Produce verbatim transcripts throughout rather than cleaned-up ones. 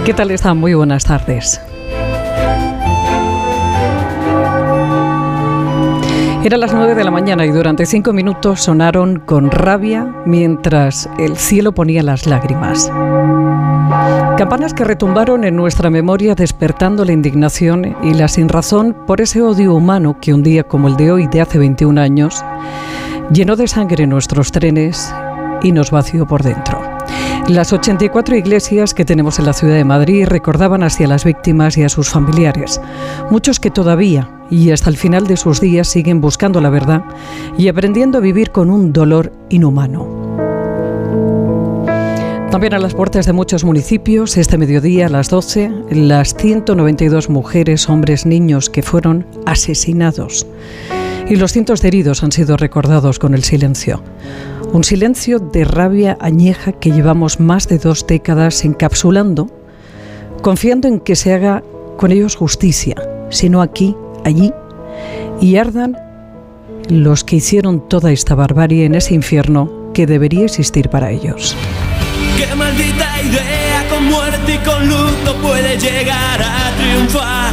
¿Qué tal están? Muy buenas tardes. Eran las nueve de la mañana y durante cinco minutos sonaron con rabia mientras el cielo ponía las lágrimas. Campanas que retumbaron en nuestra memoria despertando la indignación y la sinrazón por ese odio humano que un día como el de hoy de hace veintiún años llenó de sangre nuestros trenes y nos vació por dentro. Las ochenta y cuatro iglesias que tenemos en la ciudad de Madrid recordaban así a las víctimas y a sus familiares, muchos que todavía y hasta el final de sus días siguen buscando la verdad y aprendiendo a vivir con un dolor inhumano. También a las puertas de muchos municipios, este mediodía a las doce, las ciento noventa y dos mujeres, hombres, niños que fueron asesinados. Y los cientos de heridos han sido recordados con el silencio. Un silencio de rabia añeja que llevamos más de dos décadas encapsulando, confiando en que se haga con ellos justicia, sino aquí, allí, y ardan los que hicieron toda esta barbarie en ese infierno que debería existir para ellos. ¡Qué maldita idea! Con muerte y con luto puede llegar a triunfar.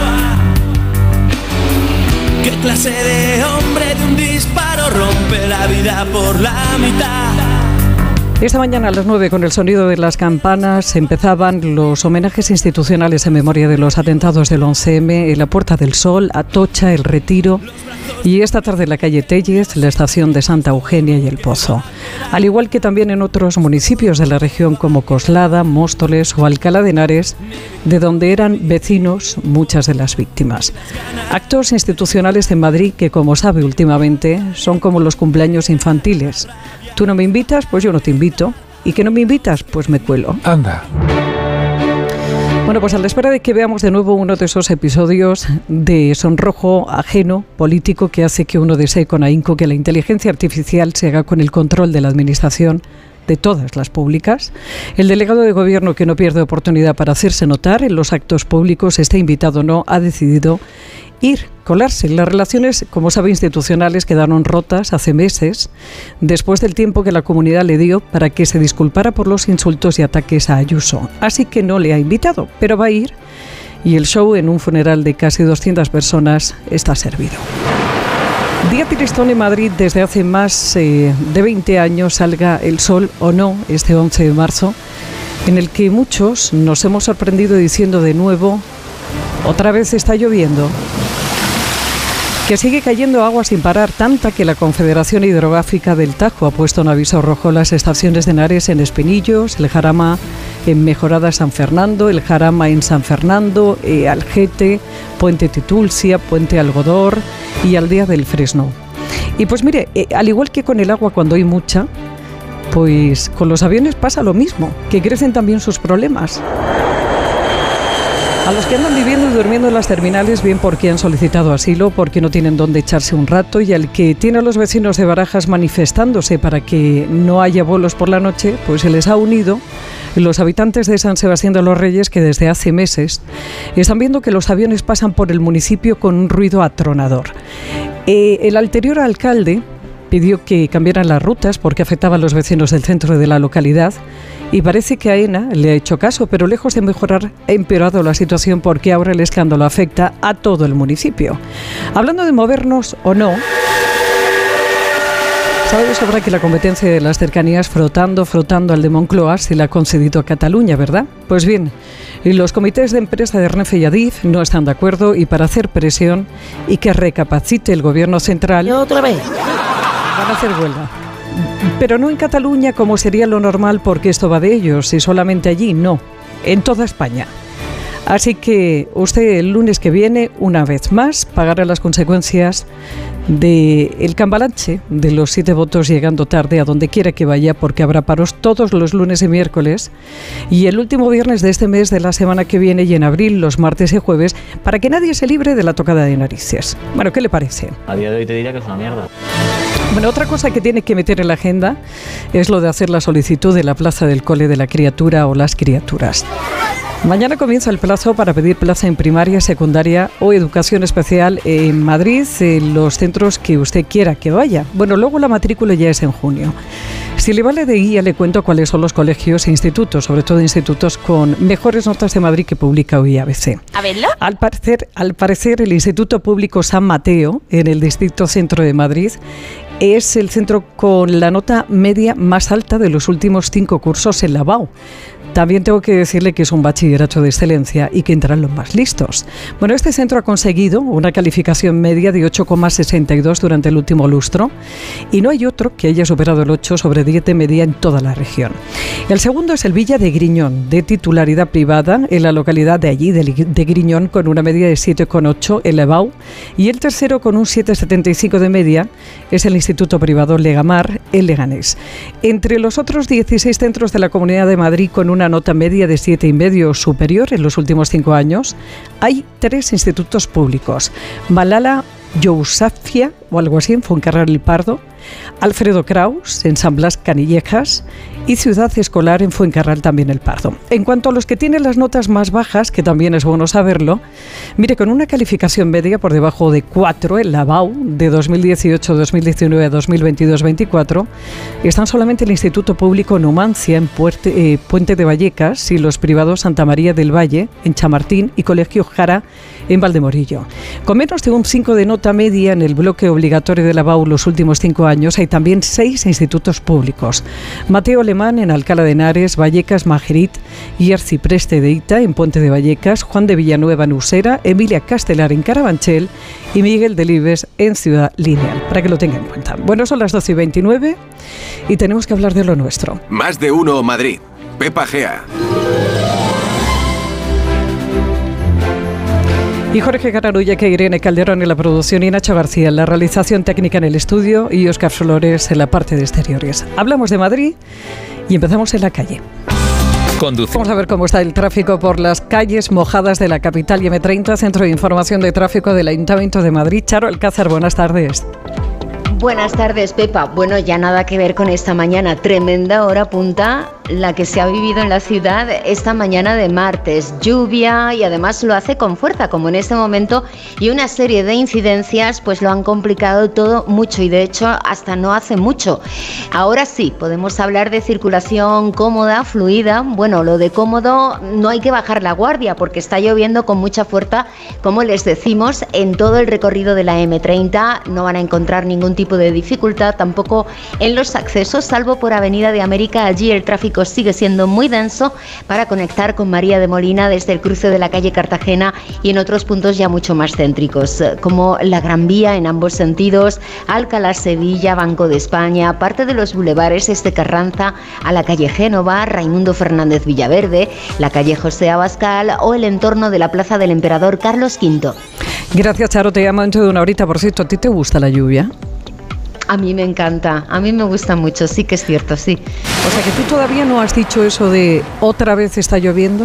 ¿Qué clase de hombre de un disparo rompe la vida por la mitad? Esta mañana a las nueve, con el sonido de las campanas, empezaban los homenajes institucionales en memoria de los atentados del once eme en la Puerta del Sol, Atocha, El Retiro y esta tarde en la calle Tellez, la estación de Santa Eugenia y El Pozo. Al igual que también en otros municipios de la región como Coslada, Móstoles o Alcalá de Henares, de donde eran vecinos muchas de las víctimas. Actos institucionales en Madrid que, como sabe últimamente, son como los cumpleaños infantiles. Tú no me invitas, pues yo no te invito. Y que no me invitas, pues me cuelo. Anda. Bueno, pues a la espera de que veamos de nuevo uno de esos episodios de sonrojo ajeno político que hace que uno desee con ahínco que la inteligencia artificial se haga con el control de la administración de todas las públicas, el delegado de gobierno, que no pierde oportunidad para hacerse notar en los actos públicos, esté invitado o no, ha decidido ir, colarse. Las relaciones, como sabe, institucionales quedaron rotas hace meses, después del tiempo que la comunidad le dio para que se disculpara por los insultos y ataques a Ayuso. Así que no le ha invitado, pero va a ir, y el show en un funeral de casi doscientas personas está servido. Día tristón en Madrid desde hace más eh, de veinte años, salga el sol o no, este once de marzo, en el que muchos nos hemos sorprendido diciendo de nuevo, otra vez está lloviendo. Que sigue cayendo agua sin parar, tanta que la Confederación Hidrográfica del Tajo ha puesto un aviso rojo en las estaciones de Henares en Espinillos, el Jarama en Mejorada San Fernando, el Jarama en San Fernando, eh, Algete, Puente Titulcia, Puente Algodor y Aldea del Fresno. Y pues mire, eh, al igual que con el agua cuando hay mucha, pues con los aviones pasa lo mismo, que crecen también sus problemas. A los que andan viviendo y durmiendo en las terminales, bien porque han solicitado asilo, porque no tienen dónde echarse un rato, y al que tiene a los vecinos de Barajas manifestándose para que no haya vuelos por la noche, pues se les ha unido los habitantes de San Sebastián de los Reyes, que desde hace meses están viendo que los aviones pasan por el municipio con un ruido atronador. Eh, el anterior alcalde pidió que cambiaran las rutas porque afectaba a los vecinos del centro de la localidad, y parece que AENA le ha hecho caso, pero lejos de mejorar ha empeorado la situación porque ahora el escándalo afecta a todo el municipio. Hablando de movernos o no, sabe de sobra que la competencia de las cercanías frotando, frotando al de Moncloa se la ha concedido a Cataluña, ¿verdad? Pues bien, los comités de empresa de Renfe y Adif no están de acuerdo, y para hacer presión y que recapacite el gobierno central, otra vez van a hacer huelga. Pero no en Cataluña, como sería lo normal, porque esto va de ellos, y solamente allí, no, en toda España. Así que usted el lunes que viene, una vez más, pagará las consecuencias del cambalache de los siete votos llegando tarde a donde quiera que vaya, porque habrá paros todos los lunes y miércoles, y el último viernes de este mes, de la semana que viene, y en abril los martes y jueves, para que nadie se libre de la tocada de narices. Bueno, ¿qué le parece? A día de hoy te diría que es una mierda. Bueno, otra cosa que tiene que meter en la agenda es lo de hacer la solicitud de la plaza del cole de la criatura o las criaturas. Mañana comienza el plazo para pedir plaza en primaria, secundaria o educación especial en Madrid, en los centros que usted quiera que vaya. Bueno, luego la matrícula ya es en junio. Si le vale de guía, le cuento cuáles son los colegios e institutos, sobre todo institutos con mejores notas de Madrid que publica hoy A B C. ¿A verlo? Al parecer, al parecer, el Instituto Público San Mateo, en el distrito centro de Madrid, es el centro con la nota media más alta de los últimos cinco cursos en la B A U. También tengo que decirle que es un bachillerato de excelencia y que entran los más listos. Bueno, este centro ha conseguido una calificación media de ocho coma sesenta y dos durante el último lustro y no hay otro que haya superado el ocho sobre diez de media en toda la región. El segundo es el Villa de Griñón, de titularidad privada, en la localidad de allí, de, de Griñón, con una media de siete coma ocho en la B A U. Y el tercero, con un siete coma setenta y cinco de media, es el Instituto Privado Legamar, en Leganés. Entre los otros dieciséis centros de la Comunidad de Madrid con una nota media de siete y medio superior en los últimos cinco años, hay tres institutos públicos: Malala Yousafzai o algo así en Fuencarral el Pardo, Alfredo Kraus en San Blas Canillejas y Ciudad Escolar en Fuencarral también el Pardo. En cuanto a los que tienen las notas más bajas, que también es bueno saberlo, mire, con una calificación media por debajo de cuatro en la B A U de dos mil dieciocho, dos mil diecinueve a dos mil veintidós veinticuatro, están solamente el Instituto Público Numancia en Puerte, eh, Puente de Vallecas y los privados Santa María del Valle en Chamartín y Colegio Jara en Valdemorillo. Con menos de un cinco de nota media en el bloque obligatorio de la B A U los últimos cinco años, hay también seis institutos públicos: Mateo Alemán en Alcalá de Henares, Vallecas Majerit y Arcipreste de Ita en Puente de Vallecas, Juan de Villanueva en Usera, Emilia Castelar en Carabanchel y Miguel Delibes en Ciudad Lineal, para que lo tengan en cuenta. Bueno, son las doce y veintinueve y tenemos que hablar de lo nuestro. Más de uno Madrid. Pepa Gea. Y Jorge Cararulla, que Irene Calderón en la producción y Nacho García en la realización técnica en el estudio y Óscar Flores en la parte de exteriores. Hablamos de Madrid y empezamos en la calle. Conduce. Vamos a ver cómo está el tráfico por las calles mojadas de la capital y eme treinta, Centro de Información de Tráfico del Ayuntamiento de Madrid. Charo Alcázar, buenas tardes. Buenas tardes, Pepa. Bueno, ya nada que ver con esta mañana. Tremenda hora punta la que se ha vivido en la ciudad esta mañana de martes. Lluvia y además lo hace con fuerza, como en este momento, y una serie de incidencias pues lo han complicado todo mucho y de hecho hasta no hace mucho. Ahora sí, podemos hablar de circulación cómoda, fluida. Bueno, lo de cómodo no hay que bajar la guardia porque está lloviendo con mucha fuerza, como les decimos, en todo el recorrido de la eme treinta. No van a encontrar ningún tipo de dificultad tampoco en los accesos, salvo por Avenida de América. Allí el tráfico sigue siendo muy denso para conectar con María de Molina desde el cruce de la calle Cartagena y en otros puntos ya mucho más céntricos, como la Gran Vía en ambos sentidos, Alcalá Sevilla, Banco de España, parte de los bulevares este Carranza, a la calle Génova, Raimundo Fernández Villaverde, la calle José Abascal o el entorno de la Plaza del Emperador Carlos quinto. Gracias, Charo. Te llamo dentro de una horita. Por cierto, ¿a ti te gusta la lluvia? A mí me encanta, a mí me gusta mucho, sí que es cierto, sí. O sea que tú todavía no has dicho eso de otra vez está lloviendo.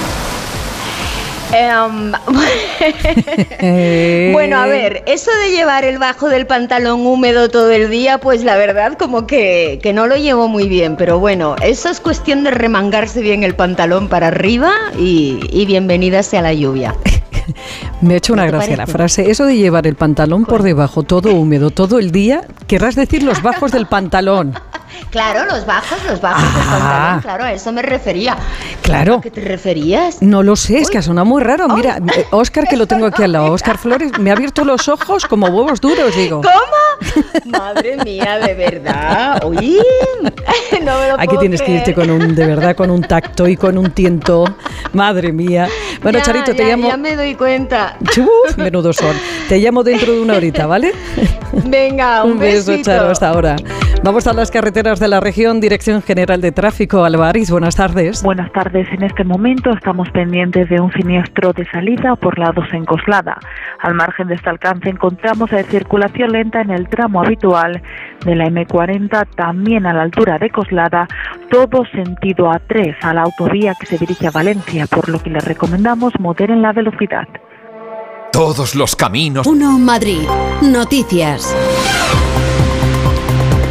Um, bueno, a ver, eso de llevar el bajo del pantalón húmedo todo el día, pues la verdad como que, que no lo llevo muy bien, pero bueno, eso es cuestión de remangarse bien el pantalón para arriba y, y bienvenida sea la lluvia. Me ha hecho una gracia la frase. Eso de llevar el pantalón por debajo, todo húmedo, todo el día, querrás decir los bajos del pantalón. Claro, los bajos, los bajos ah, del pantalón, claro, a eso me refería. Claro. ¿A qué te referías? No lo sé, es que ha sonado muy raro. Mira, Óscar, que lo tengo aquí al lado, Óscar Flores, me ha abierto los ojos como huevos duros, digo. ¿Cómo? Madre mía, de verdad. Uy, no me lo Aquí puedo tienes creer. que irte con un, de verdad, con un tacto y con un tiento. Madre mía. Bueno, ya, Charito, te ya, llamo... Ya me doy cuenta. Chuf, menudo son. Te llamo dentro de una horita, ¿vale? Venga, un, un beso, besito. Charo, hasta ahora. Vamos a las carreteras de la región. Dirección General de Tráfico, Alvariz, buenas tardes. Buenas tardes. En este momento estamos pendientes de un siniestro de salida por la dos en Coslada. Al margen de este alcance encontramos la circulación lenta en el tramo habitual de la eme cuarenta, también a la altura de Coslada, todo sentido A tres a la autovía que se dirige a Valencia, por lo que les recomendamos moderen la velocidad. Todos los caminos. uno Madrid. Noticias.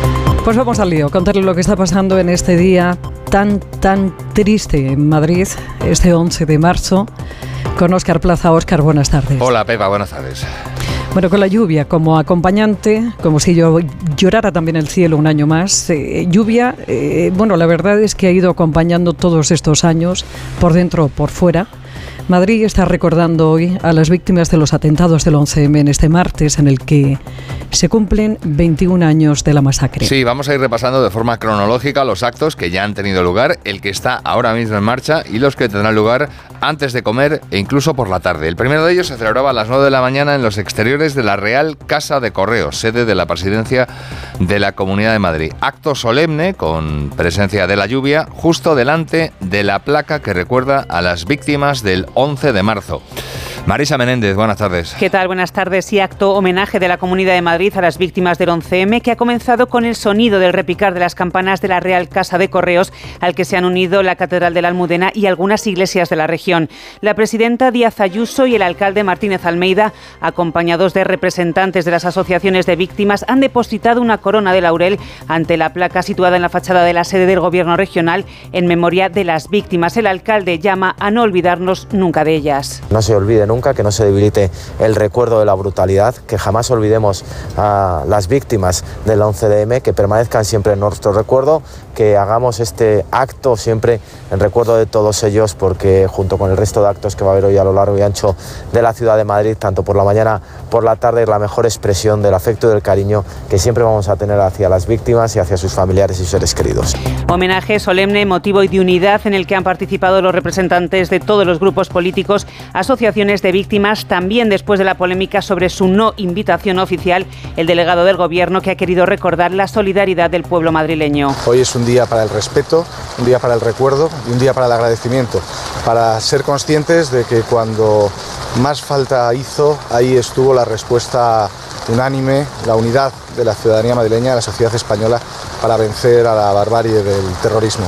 Pues vamos al lío, contarle lo que está pasando en este día tan, tan triste en Madrid, este once de marzo, con Óscar Plaza. Óscar, buenas tardes. Hola, Pepa, buenas tardes. Bueno, con la lluvia como acompañante, como si yo llorara también el cielo un año más. Eh, lluvia, eh, bueno, la verdad es que ha ido acompañando todos estos años, por dentro o por fuera. Madrid está recordando hoy a las víctimas de los atentados del once eme en este martes, en el que se cumplen veintiún años de la masacre. Sí, vamos a ir repasando de forma cronológica los actos que ya han tenido lugar, el que está ahora mismo en marcha y los que tendrán lugar antes de comer e incluso por la tarde. El primero de ellos se celebraba a las nueve de la mañana en los exteriores de la Real Casa de Correos, sede de la Presidencia de la Comunidad de Madrid. Acto solemne con presencia de la lluvia justo delante de la placa que recuerda a las víctimas del once de marzo. Marisa Menéndez, buenas tardes. ¿Qué tal? Buenas tardes. Y acto homenaje de la Comunidad de Madrid a las víctimas del once eme, que ha comenzado con el sonido del repicar de las campanas de la Real Casa de Correos, al que se han unido la Catedral de la Almudena y algunas iglesias de la región. La presidenta Díaz Ayuso y el alcalde Martínez Almeida, acompañados de representantes de las asociaciones de víctimas, han depositado una corona de laurel ante la placa situada en la fachada de la sede del Gobierno regional en memoria de las víctimas. El alcalde llama a no olvidarnos nunca de ellas. No se olvide nunca, que no se debilite el recuerdo de la brutalidad, que jamás olvidemos a las víctimas del once de eme, que permanezcan siempre en nuestro recuerdo, que hagamos este acto siempre en recuerdo de todos ellos, porque junto con el resto de actos que va a haber hoy a lo largo y ancho de la ciudad de Madrid, tanto por la mañana, por la tarde, es la mejor expresión del afecto y del cariño que siempre vamos a tener hacia las víctimas y hacia sus familiares y seres queridos. Homenaje solemne, emotivo y de unidad en el que han participado los representantes de todos los grupos políticos, asociaciones de víctimas, también después de la polémica sobre su no invitación oficial, el delegado del Gobierno, que ha querido recordar la solidaridad del pueblo madrileño. Hoy es un día para el respeto, un día para el recuerdo y un día para el agradecimiento, para ser conscientes de que cuando más falta hizo, ahí estuvo la respuesta unánime, la unidad de la ciudadanía madrileña, de la sociedad española, para vencer a la barbarie del terrorismo.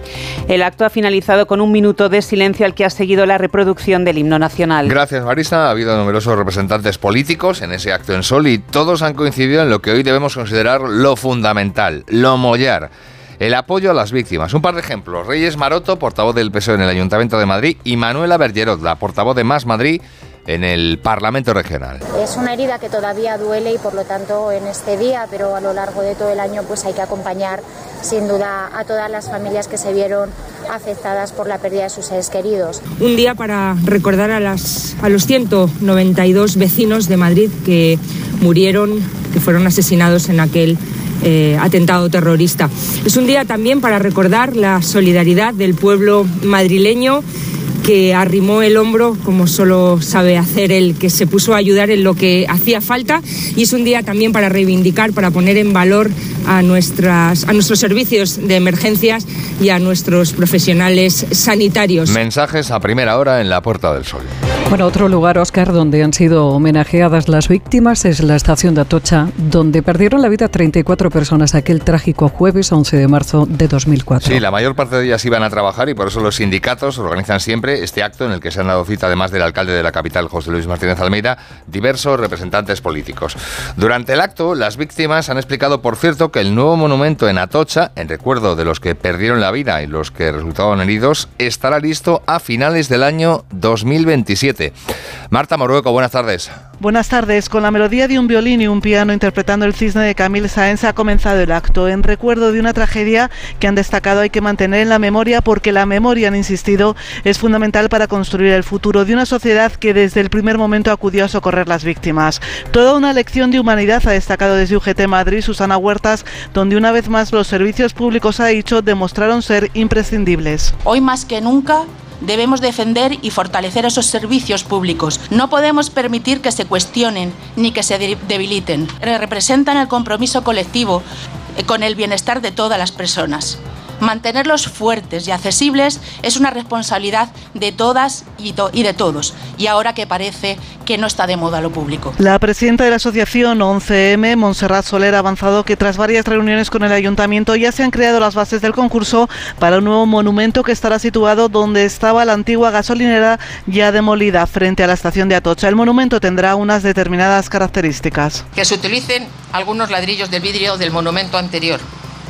El acto ha finalizado con un minuto de silencio al que ha seguido la reproducción del himno nacional. Gracias, Marisa. Ha habido numerosos representantes políticos en ese acto en Sol y todos han coincidido en lo que hoy debemos considerar lo fundamental, lo mollar. El apoyo a las víctimas. Un par de ejemplos. Reyes Maroto, portavoz del P S O E en el Ayuntamiento de Madrid, y Manuela Bergerot, la portavoz de Más Madrid en el Parlamento Regional. Es una herida que todavía duele y por lo tanto en este día, pero a lo largo de todo el año, pues hay que acompañar sin duda a todas las familias que se vieron afectadas por la pérdida de sus seres queridos. Un día para recordar a, las, a los ciento noventa y dos vecinos de Madrid que murieron, que fueron asesinados en aquel Eh, atentado terrorista. Es un día también para recordar la solidaridad del pueblo madrileño, que arrimó el hombro, como solo sabe hacer él, que se puso a ayudar en lo que hacía falta, y es un día también para reivindicar, para poner en valor a, nuestras, a nuestros servicios de emergencias y a nuestros profesionales sanitarios. Mensajes a primera hora en la Puerta del Sol. Bueno, otro lugar, Óscar, donde han sido homenajeadas las víctimas es la estación de Atocha, donde perdieron la vida treinta y cuatro personas aquel trágico jueves once de marzo de dos mil cuatro. Sí, la mayor parte de ellas iban a trabajar y por eso los sindicatos organizan siempre este acto en el que se han dado cita, además del alcalde de la capital, José Luis Martínez Almeida, diversos representantes políticos. Durante el acto, las víctimas han explicado, por cierto, que el nuevo monumento en Atocha, en recuerdo de los que perdieron la vida y los que resultaron heridos, estará listo a finales del año dos mil veintisiete. Marta Morueco, buenas tardes. Buenas tardes. Con la melodía de un violín y un piano interpretando El Cisne de Camille Sáenz ha comenzado el acto en recuerdo de una tragedia que han destacado hay que mantener en la memoria, porque la memoria, han insistido, es fundamental para construir el futuro de una sociedad que desde el primer momento acudió a socorrer las víctimas. Toda una lección de humanidad, ha destacado desde U G T Madrid Susana Huertas, donde una vez más los servicios públicos, ha dicho, demostraron ser imprescindibles. Hoy más que nunca debemos defender y fortalecer esos servicios públicos. No podemos permitir que se cuestionen ni que se debiliten. Representan el compromiso colectivo con el bienestar de todas las personas. Mantenerlos fuertes y accesibles es una responsabilidad de todas y, to- y de todos, y ahora que parece que no está de moda lo público. La presidenta de la asociación once eme, Montserrat Soler, ha avanzado que tras varias reuniones con el ayuntamiento ya se han creado las bases del concurso para un nuevo monumento que estará situado donde estaba la antigua gasolinera, ya demolida, frente a la estación de Atocha. El monumento tendrá unas determinadas características. Que se utilicen algunos ladrillos del vidrio del monumento anterior,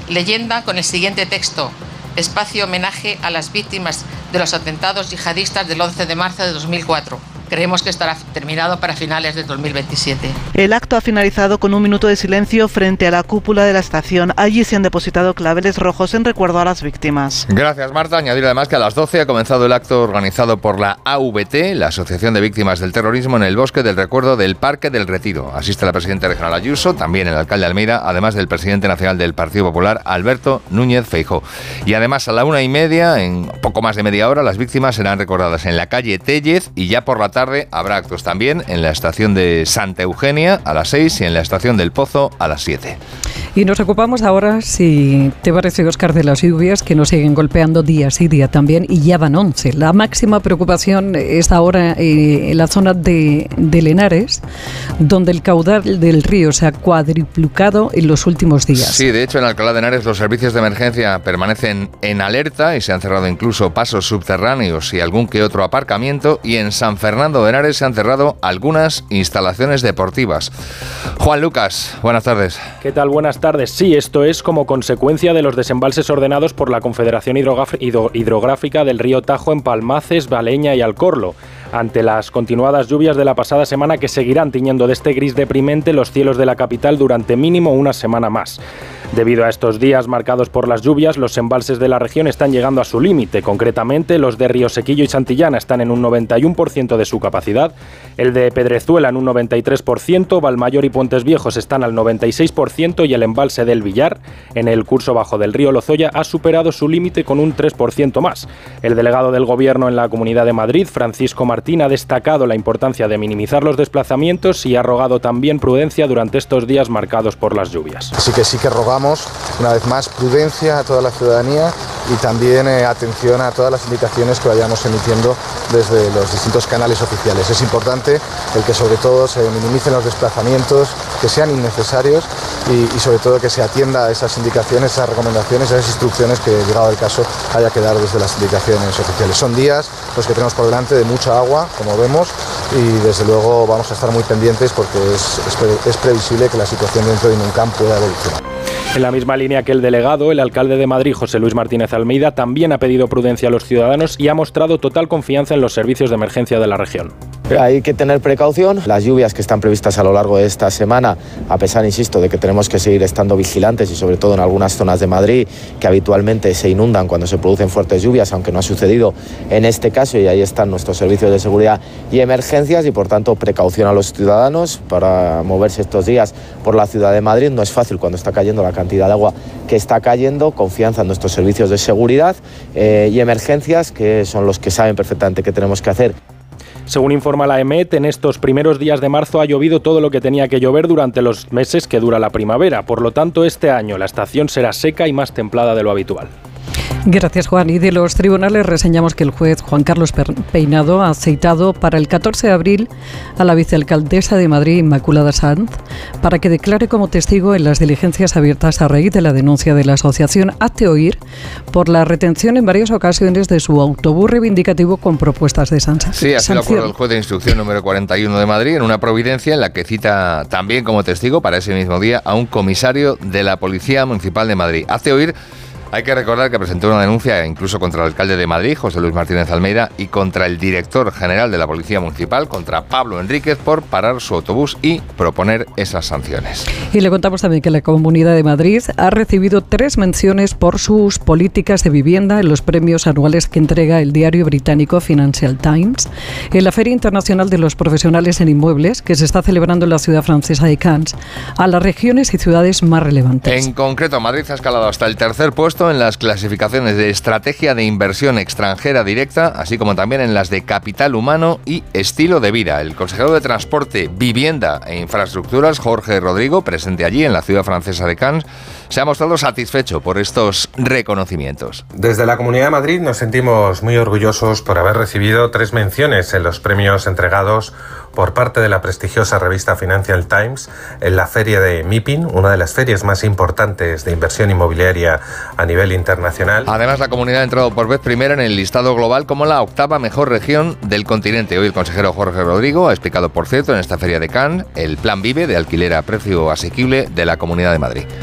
leyenda con el siguiente texto: espacio homenaje a las víctimas de los atentados yihadistas del once de marzo de dos mil cuatro. Creemos que estará terminado para finales de dos mil veintisiete. El acto ha finalizado con un minuto de silencio frente a la cúpula de la estación. Allí se han depositado claveles rojos en recuerdo a las víctimas. Gracias, Marta. Añadir además que a las doce ha comenzado el acto organizado por la A V T, la Asociación de Víctimas del Terrorismo, en el Bosque del Recuerdo del Parque del Retiro. Asiste la presidenta regional Ayuso, también el alcalde de Almeida, además del presidente nacional del Partido Popular, Alberto Núñez Feijóo. Y además a la una y media, en poco más de media hora, las víctimas serán recordadas en la calle Téllez, y ya por la tarde tarde habrá actos también en la estación de Santa Eugenia a las seis y en la estación del Pozo a las siete. Y nos ocupamos ahora, si te parece, Óscar, de las lluvias que nos siguen golpeando día sí día también, y ya van once. La máxima preocupación es ahora eh, en la zona de, de Lenares, donde el caudal del río se ha cuadriplicado en los últimos días. Sí, de hecho en Alcalá de Henares los servicios de emergencia permanecen en alerta y se han cerrado incluso pasos subterráneos y algún que otro aparcamiento, y en San Fernando de Henares se han cerrado algunas instalaciones deportivas. Juan Lucas, buenas tardes. ¿Qué tal? Buenas tardes. Sí, esto es como consecuencia de los desembalses ordenados por la Confederación Hidrográfica del Río Tajo en Palmaces, Valeña y Alcorlo, ante las continuadas lluvias de la pasada semana que seguirán tiñendo de este gris deprimente los cielos de la capital durante mínimo una semana más. Debido a estos días marcados por las lluvias, los embalses de la región están llegando a su límite. Concretamente, los de Riosequillo y Santillana están en un noventa y uno por ciento de su capacidad, el de Pedrezuela en un noventa y tres por ciento, Valmayor y Puentes Viejos están al noventa y seis por ciento y el embalse del Villar, en el curso bajo del río Lozoya, ha superado su límite con un tres por ciento más. El delegado del Gobierno en la Comunidad de Madrid, Francisco Martín, ha destacado la importancia de minimizar los desplazamientos y ha rogado también prudencia durante estos días marcados por las lluvias. Así que sí que rogamos una vez más prudencia a toda la ciudadanía y también eh, atención a todas las indicaciones que vayamos emitiendo desde los distintos canales oficiales. Es importante el que sobre todo se minimicen los desplazamientos, que sean innecesarios y, y sobre todo que se atienda a esas indicaciones, esas recomendaciones, esas instrucciones que, llegado el caso, haya que dar desde las indicaciones oficiales. Son días los que tenemos por delante de mucha agua, como vemos, y desde luego vamos a estar muy pendientes porque es, es, pre, es previsible que la situación dentro de Inuncam pueda evolucionar. En la misma línea que el delegado, el alcalde de Madrid, José Luis Martínez Almeida, también ha pedido prudencia a los ciudadanos y ha mostrado total confianza en los servicios de emergencia de la región. Hay que tener precaución. Las lluvias que están previstas a lo largo de esta semana, a pesar, insisto, de que tenemos que seguir estando vigilantes y sobre todo en algunas zonas de Madrid que habitualmente se inundan cuando se producen fuertes lluvias, aunque no ha sucedido en este caso, y ahí están nuestros servicios de seguridad y emergencias y por tanto precaución a los ciudadanos para moverse estos días por la ciudad de Madrid. No es fácil cuando está cayendo la cantidad de agua que está cayendo. Confianza en nuestros servicios de seguridad eh, y emergencias, que son los que saben perfectamente qué tenemos que hacer. Según informa la EMET, en estos primeros días de marzo ha llovido todo lo que tenía que llover durante los meses que dura la primavera. Por lo tanto, este año la estación será seca y más templada de lo habitual. Gracias, Juan. Y de los tribunales reseñamos que el juez Juan Carlos Peinado ha citado para el catorce de abril a la vicealcaldesa de Madrid, Inmaculada Sanz, para que declare como testigo en las diligencias abiertas a raíz de la denuncia de la asociación Hazte Oír por la retención en varias ocasiones de su autobús reivindicativo con propuestas de sanción. Sí, así lo acordó el juez de instrucción número cuarenta y uno de Madrid en una providencia en la que cita también como testigo para ese mismo día a un comisario de la Policía Municipal de Madrid. Hazte Oír. Hay que recordar que presentó una denuncia incluso contra el alcalde de Madrid, José Luis Martínez Almeida, y contra el director general de la Policía Municipal, contra Pablo Enríquez, por parar su autobús y proponer esas sanciones. Y le contamos también que la Comunidad de Madrid ha recibido tres menciones por sus políticas de vivienda en los premios anuales que entrega el diario británico Financial Times en la Feria Internacional de los Profesionales en Inmuebles, que se está celebrando en la ciudad francesa de Cannes, a las regiones y ciudades más relevantes. En concreto, Madrid ha escalado hasta el tercer puesto en las clasificaciones de estrategia de inversión extranjera directa, así como también en las de capital humano y estilo de vida. El consejero de Transporte, Vivienda e Infraestructuras, Jorge Rodrigo, presente allí en la ciudad francesa de Cannes, se ha mostrado satisfecho por estos reconocimientos. Desde la Comunidad de Madrid nos sentimos muy orgullosos por haber recibido tres menciones en los premios entregados por parte de la prestigiosa revista Financial Times en la feria de MIPIM, una de las ferias más importantes de inversión inmobiliaria a nivel internacional. Además, la comunidad ha entrado por vez primera en el listado global como la octava mejor región del continente. Hoy el consejero Jorge Rodrigo ha explicado, por cierto, en esta feria de Cannes, el Plan Vive de alquiler a precio asequible de la Comunidad de Madrid.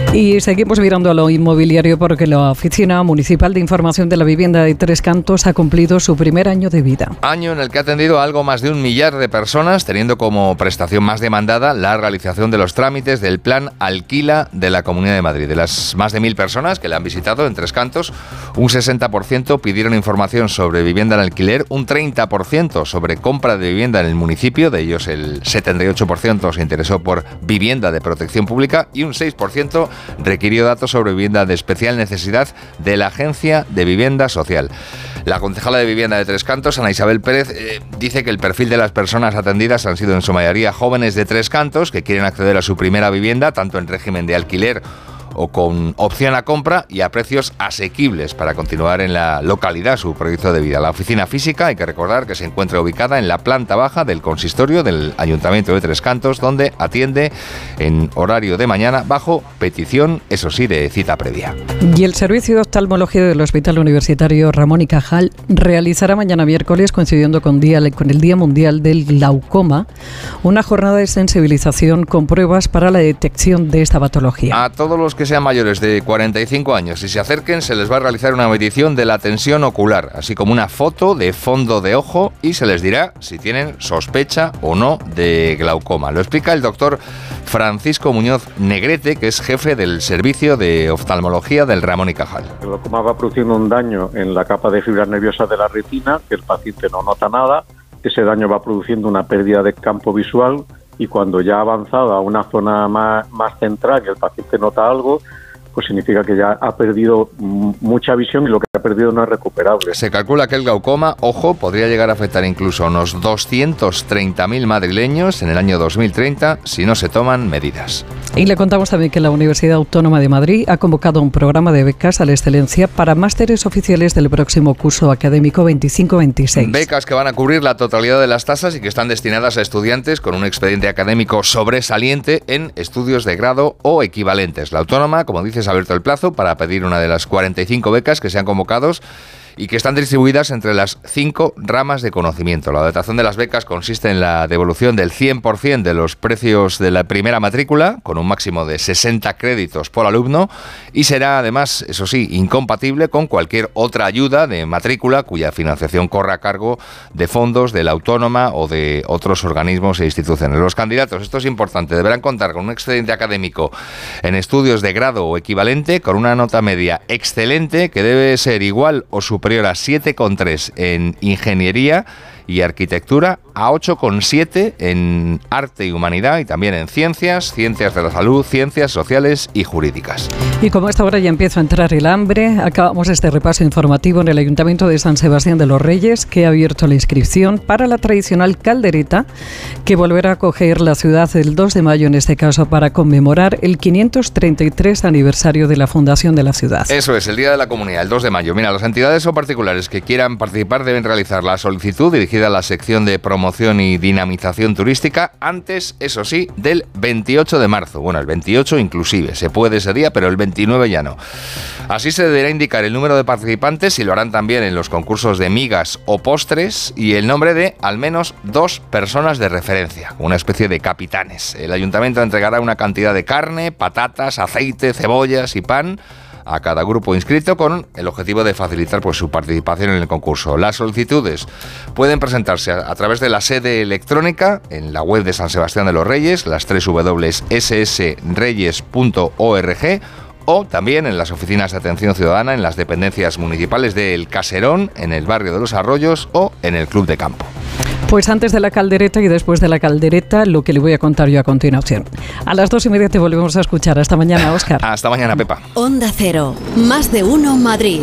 Y seguimos mirando a lo inmobiliario porque la Oficina Municipal de Información de la Vivienda de Tres Cantos ha cumplido su primer año de vida. Año en el que ha atendido a algo más de un millar de personas, teniendo como prestación más demandada la realización de los trámites del Plan Alquila de la Comunidad de Madrid. De las más de mil personas que le han visitado en Tres Cantos, un sesenta por ciento pidieron información sobre vivienda en alquiler, un treinta por ciento sobre compra de vivienda en el municipio, de ellos el setenta y ocho por ciento se interesó por vivienda de protección pública y un seis por ciento requirió datos sobre vivienda de especial necesidad de la Agencia de Vivienda Social. La concejala de Vivienda de Tres Cantos, Ana Isabel Pérez, eh, dice que el perfil de las personas atendidas han sido en su mayoría jóvenes de Tres Cantos que quieren acceder a su primera vivienda, tanto en régimen de alquiler o con opción a compra y a precios asequibles para continuar en la localidad su proyecto de vida. La oficina física, hay que recordar que se encuentra ubicada en la planta baja del consistorio del Ayuntamiento de Tres Cantos, donde atiende en horario de mañana bajo petición, eso sí, de cita previa. Y el Servicio de Oftalmología del Hospital Universitario Ramón y Cajal realizará mañana miércoles, coincidiendo con, día, con el Día Mundial del Glaucoma, una jornada de sensibilización con pruebas para la detección de esta patología. A todos los que sean mayores de cuarenta y cinco años y se acerquen, se les va a realizar una medición de la tensión ocular, así como una foto de fondo de ojo, y se les dirá si tienen sospecha o no de glaucoma. Lo explica el doctor Francisco Muñoz Negrete, que es jefe del Servicio de Oftalmología del Ramón y Cajal. El glaucoma va produciendo un daño en la capa de fibras nerviosas de la retina, que el paciente no nota nada. Ese daño va produciendo una pérdida de campo visual, y cuando ya ha avanzado a una zona más, más central y el paciente nota algo, pues significa que ya ha perdido mucha visión y lo que ha perdido no es recuperable. Se calcula que el glaucoma, ojo, podría llegar a afectar incluso a unos doscientos treinta mil madrileños en el año dos mil treinta si no se toman medidas. Y le contamos también que la Universidad Autónoma de Madrid ha convocado un programa de becas a la excelencia para másteres oficiales del próximo curso académico veinticinco veintiséis. Becas que van a cubrir la totalidad de las tasas y que están destinadas a estudiantes con un expediente académico sobresaliente en estudios de grado o equivalentes. La Autónoma, como dices, ha abierto el plazo para pedir una de las cuarenta y cinco becas que se han convocado y que están distribuidas entre las cinco ramas de conocimiento. La dotación de las becas consiste en la devolución del cien por ciento de los precios de la primera matrícula, con un máximo de sesenta créditos por alumno, y será además, eso sí, incompatible con cualquier otra ayuda de matrícula cuya financiación corra a cargo de fondos de la Autónoma o de otros organismos e instituciones. Los candidatos, esto es importante, deberán contar con un expediente académico en estudios de grado o equivalente, con una nota media excelente que debe ser igual o superior a siete coma tres en ingeniería y arquitectura, a ocho coma siete en arte y humanidad, y también en ciencias, ciencias de la salud, ciencias sociales y jurídicas. Y como a esta hora ya empieza a entrar el hambre, acabamos este repaso informativo en el Ayuntamiento de San Sebastián de los Reyes, que ha abierto la inscripción para la tradicional caldereta que volverá a acoger la ciudad el dos de mayo, en este caso para conmemorar el quinientos treinta y tres aniversario de la fundación de la ciudad. Eso es, el Día de la Comunidad, el dos de mayo. Mira, las entidades o particulares que quieran participar deben realizar la solicitud dirigida a la sección de promoción y dinamización turística antes, eso sí, del veintiocho de marzo. Bueno, el veintiocho inclusive, se puede ese día, pero el veintinueve ya no. Así se deberá indicar el número de participantes, y lo harán también en los concursos de migas o postres, y el nombre de al menos dos personas de referencia, una especie de capitanes. El ayuntamiento entregará una cantidad de carne, patatas, aceite, cebollas y pan a cada grupo inscrito, con el objetivo de facilitar pues su participación en el concurso. Las solicitudes pueden presentarse a, a través de la sede electrónica en la web de San Sebastián de los Reyes, las doble u doble u doble u punto s s reyes punto org, o también en las oficinas de atención ciudadana en las dependencias municipales de El Caserón, en el barrio de Los Arroyos o en el Club de Campo. Pues antes de la caldereta y después de la caldereta, lo que le voy a contar yo a continuación. A las dos y media te volvemos a escuchar. Hasta mañana, Óscar. Hasta mañana, Pepa. Onda Cero, más de uno Madrid.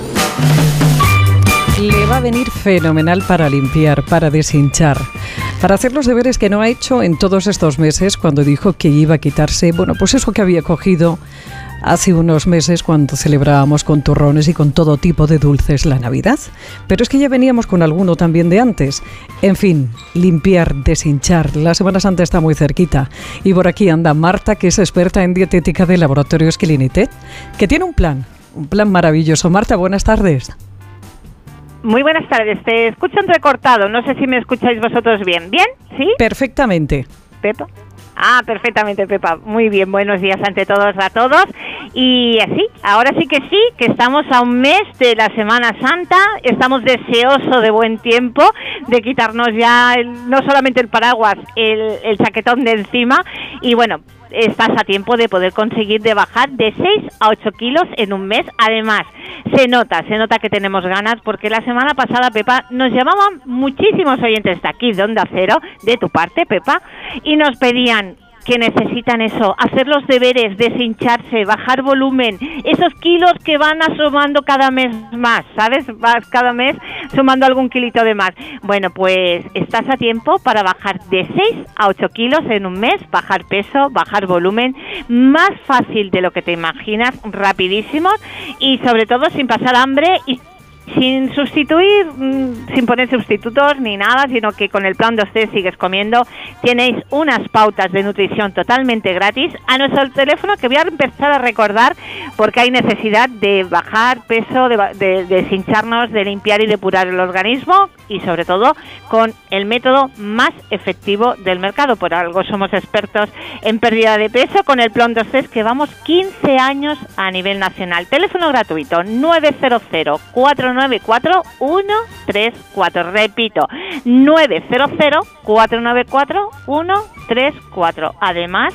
Le va a venir fenomenal para limpiar, para deshinchar, para hacer los deberes que no ha hecho en todos estos meses, cuando dijo que iba a quitarse, bueno, pues eso que había cogido hace unos meses cuando celebrábamos con turrones y con todo tipo de dulces la Navidad. Pero es que ya veníamos con alguno también de antes. En fin, limpiar, deshinchar. La Semana Santa está muy cerquita. Y por aquí anda Marta, que es experta en dietética de Laboratorios Clinitet, que tiene un plan, un plan maravilloso. Marta, buenas tardes. Muy buenas tardes. Te escucho entrecortado. No sé si me escucháis vosotros bien. ¿Bien? ¿Sí? Perfectamente. ¿Pepa? Ah, perfectamente, Pepa. Muy bien, buenos días ante todos a todos. Y así, ahora sí que sí, que estamos a un mes de la Semana Santa, estamos deseosos de buen tiempo, de quitarnos ya el, no solamente el paraguas, el, el chaquetón de encima, y bueno, estás a tiempo de poder conseguir de bajar de seis a ocho kilos en un mes. Además, se nota, se nota que tenemos ganas, porque la semana pasada, Pepa, nos llamaban muchísimos oyentes de aquí, de Onda Cero, de tu parte, Pepa, y nos pedían que necesitan eso, hacer los deberes, deshincharse, bajar volumen, esos kilos que van asomando cada mes más, ¿sabes? Vas cada mes sumando algún kilito de más. Bueno, pues estás a tiempo para bajar de seis a ocho kilos en un mes, bajar peso, bajar volumen, más fácil de lo que te imaginas, rapidísimo, y sobre todo sin pasar hambre y sin sustituir, mmm, sin poner sustitutos ni nada, sino que con el plan dos C sigues comiendo. Tenéis unas pautas de nutrición totalmente gratis a nuestro teléfono, que voy a empezar a recordar porque hay necesidad de bajar peso, de, de, de deshincharnos, de limpiar y depurar el organismo, y sobre todo con el método más efectivo del mercado. Por algo somos expertos en pérdida de peso con el plan dos C, que vamos quince años a nivel nacional. Teléfono gratuito nueve cero cero, cuatro nueve cuatro, uno tres cuatro. Repito, nueve cero cero, cuatro nueve cuatro, uno tres cuatro. Además,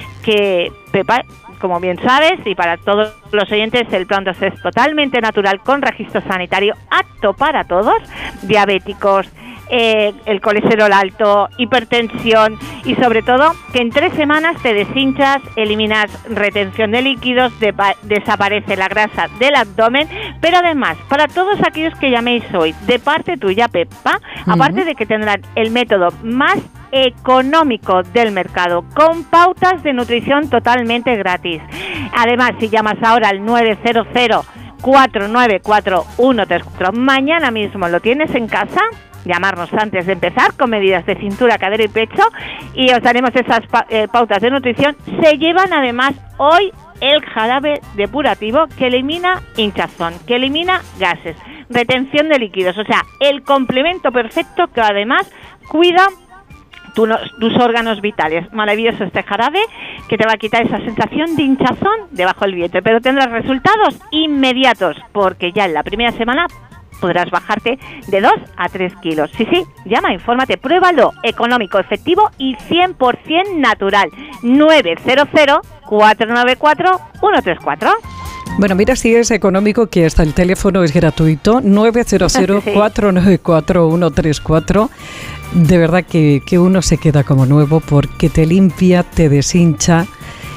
que Pepa, como bien sabes, y para todos los oyentes, el plan dos es totalmente natural, con registro sanitario, apto para todos, diabéticos, eh, el colesterol alto, hipertensión, y sobre todo que en tres semanas te deshinchas, eliminas retención de líquidos, de, desaparece la grasa del abdomen. Pero además, para todos aquellos que llaméis hoy, de parte tuya, Pepa, uh-huh. aparte de que tendrán el método más económico del mercado, con pautas de nutrición totalmente gratis. Además, si llamas ahora al nueve cero cero, cuatro nueve cuatro, uno tres cuatro, mañana mismo lo tienes en casa. Llamarnos antes de empezar, con medidas de cintura, cadera y pecho, y os daremos esas pa eh, pautas de nutrición. Se llevan además hoy el jarabe depurativo, que elimina hinchazón, que elimina gases, retención de líquidos, o sea, el complemento perfecto que además cuida Tu, tus órganos vitales. Maravilloso este jarabe, que te va a quitar esa sensación de hinchazón debajo del vientre, pero tendrás resultados inmediatos, porque ya en la primera semana podrás bajarte de dos a tres kilos. Sí, sí, llama, infórmate, pruébalo, económico, efectivo y cien por cien natural. nueve cero cero, cuatro nueve cuatro, uno tres cuatro. Bueno, mira si es económico, que hasta el teléfono es gratuito, nueve cero cero, cuatro nueve cuatro, uno tres cuatro. De verdad que, que uno se queda como nuevo, porque te limpia, te deshincha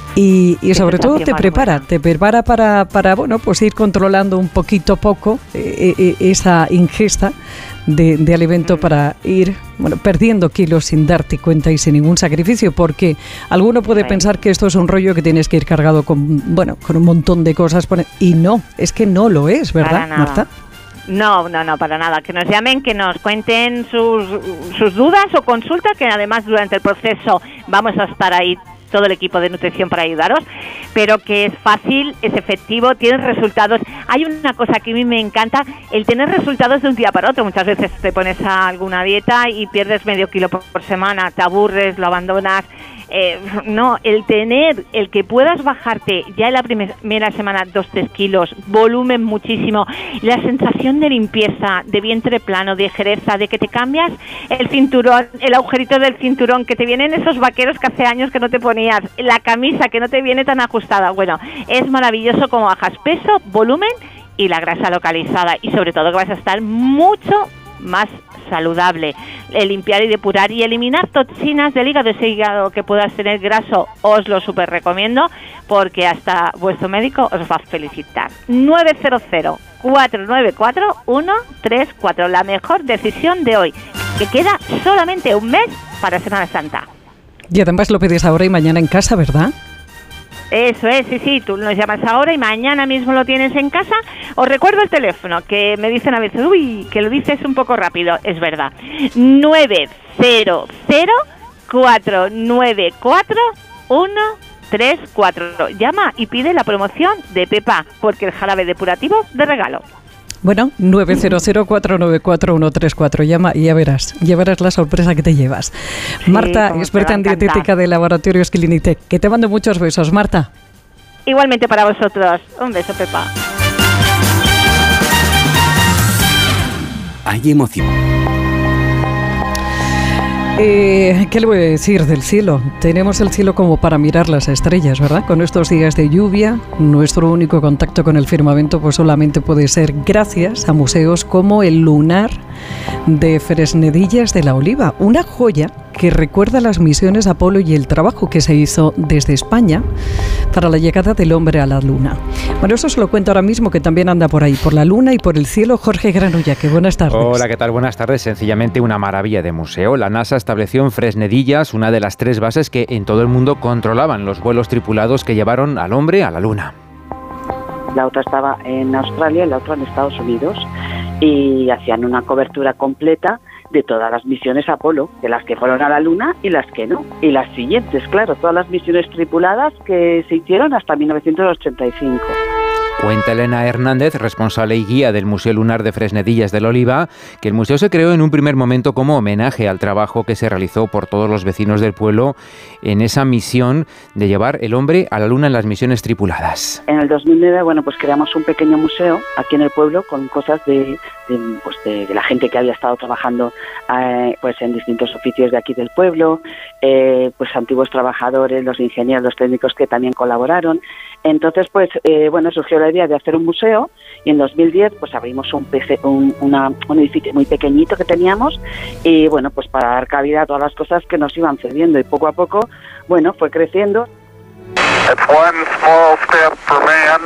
y, y sobre todo te prepara, buena. te prepara para, para bueno, pues ir controlando un poquito a poco eh, eh, esa ingesta de, de alimento, mm. para ir bueno, perdiendo kilos sin darte cuenta y sin ningún sacrificio, porque alguno puede sí. pensar que esto es un rollo que tienes que ir cargado con, bueno, con un montón de cosas, y no, es que no lo es, ¿verdad, Marta? No, no, no, para nada. Que nos llamen, que nos cuenten sus, sus dudas o consultas, que además durante el proceso vamos a estar ahí todo el equipo de nutrición para ayudaros, pero que es fácil, es efectivo, tienes resultados. Hay una cosa que a mí me encanta, el tener resultados de un día para otro. Muchas veces te pones a alguna dieta y pierdes medio kilo por, por semana, te aburres, lo abandonas. Eh, no, el tener, el que puedas bajarte ya en la primera semana dos, tres kilos, volumen muchísimo, la sensación de limpieza, de vientre plano, de ligereza, de que te cambias el cinturón, el agujerito del cinturón, que te vienen esos vaqueros que hace años que no te ponías, la camisa que no te viene tan ajustada. Bueno, es maravilloso cómo bajas peso, volumen y la grasa localizada, y sobre todo que vas a estar mucho más saludable. El limpiar y depurar y eliminar toxinas del hígado, ese hígado que puedas tener graso, os lo súper recomiendo, porque hasta vuestro médico os va a felicitar. nueve cero cero, cuatro nueve cuatro, uno tres cuatro, la mejor decisión de hoy, que queda solamente un mes para Semana Santa. Y además lo pides ahora y mañana en casa, ¿verdad? Eso es, sí, sí, tú nos llamas ahora y mañana mismo lo tienes en casa. Os recuerdo el teléfono, que me dicen a veces, uy, que lo dices un poco rápido. Es verdad, nueve cero cero, cuatro nueve cuatro, uno tres cuatro. Llama y pide la promoción de Pepa, porque el jarabe depurativo de regalo. Bueno, nueve cero cero, cuatro nueve cuatro, uno tres cuatro. Llama y ya verás, ya verás la sorpresa que te llevas. Sí, Marta, experta en dietética de Laboratorios Clinitec. Que te mando muchos besos, Marta. Igualmente para vosotros. Un beso, Pepa. Hay emoción. Eh, ¿Qué le voy a decir del cielo? Tenemos el cielo como para mirar las estrellas, ¿verdad? Con estos días de lluvia, nuestro único contacto con el firmamento pues solamente puede ser gracias a museos como el Lunar de Fresnedillas de la Oliva, una joya que recuerda las misiones Apolo y el trabajo que se hizo desde España para la llegada del hombre a la Luna. Bueno, eso se lo cuento ahora mismo, que también anda por ahí, por la Luna y por el cielo, Jorge Granulla. Que buenas tardes. Hola, ¿qué tal? Buenas tardes. Sencillamente una maravilla de museo. La NASA estableció en Fresnedillas una de las tres bases que en todo el mundo controlaban los vuelos tripulados que llevaron al hombre a la Luna. La otra estaba en Australia y la otra en Estados Unidos, y hacían una cobertura completa de todas las misiones Apolo, de las que fueron a la Luna y las que no. Y las siguientes, claro, todas las misiones tripuladas que se hicieron hasta mil novecientos ochenta y cinco. Cuenta Elena Hernández, responsable y guía del Museo Lunar de Fresnedillas del Oliva, que el museo se creó en un primer momento como homenaje al trabajo que se realizó por todos los vecinos del pueblo en esa misión de llevar el hombre a la Luna en las misiones tripuladas. En el dos mil nueve, bueno, pues creamos un pequeño museo aquí en el pueblo con cosas de, de, pues de, de la gente que había estado trabajando eh, pues en distintos oficios de aquí del pueblo, eh, pues antiguos trabajadores, los ingenieros, los técnicos que también colaboraron. Entonces, pues, eh, bueno, surgió la idea de hacer un museo, y en dos mil diez, pues, abrimos un, P C, un, una, un edificio muy pequeñito que teníamos, y, bueno, pues, para dar cabida a todas las cosas que nos iban cediendo, y poco a poco, bueno, fue creciendo. It's one small step for man,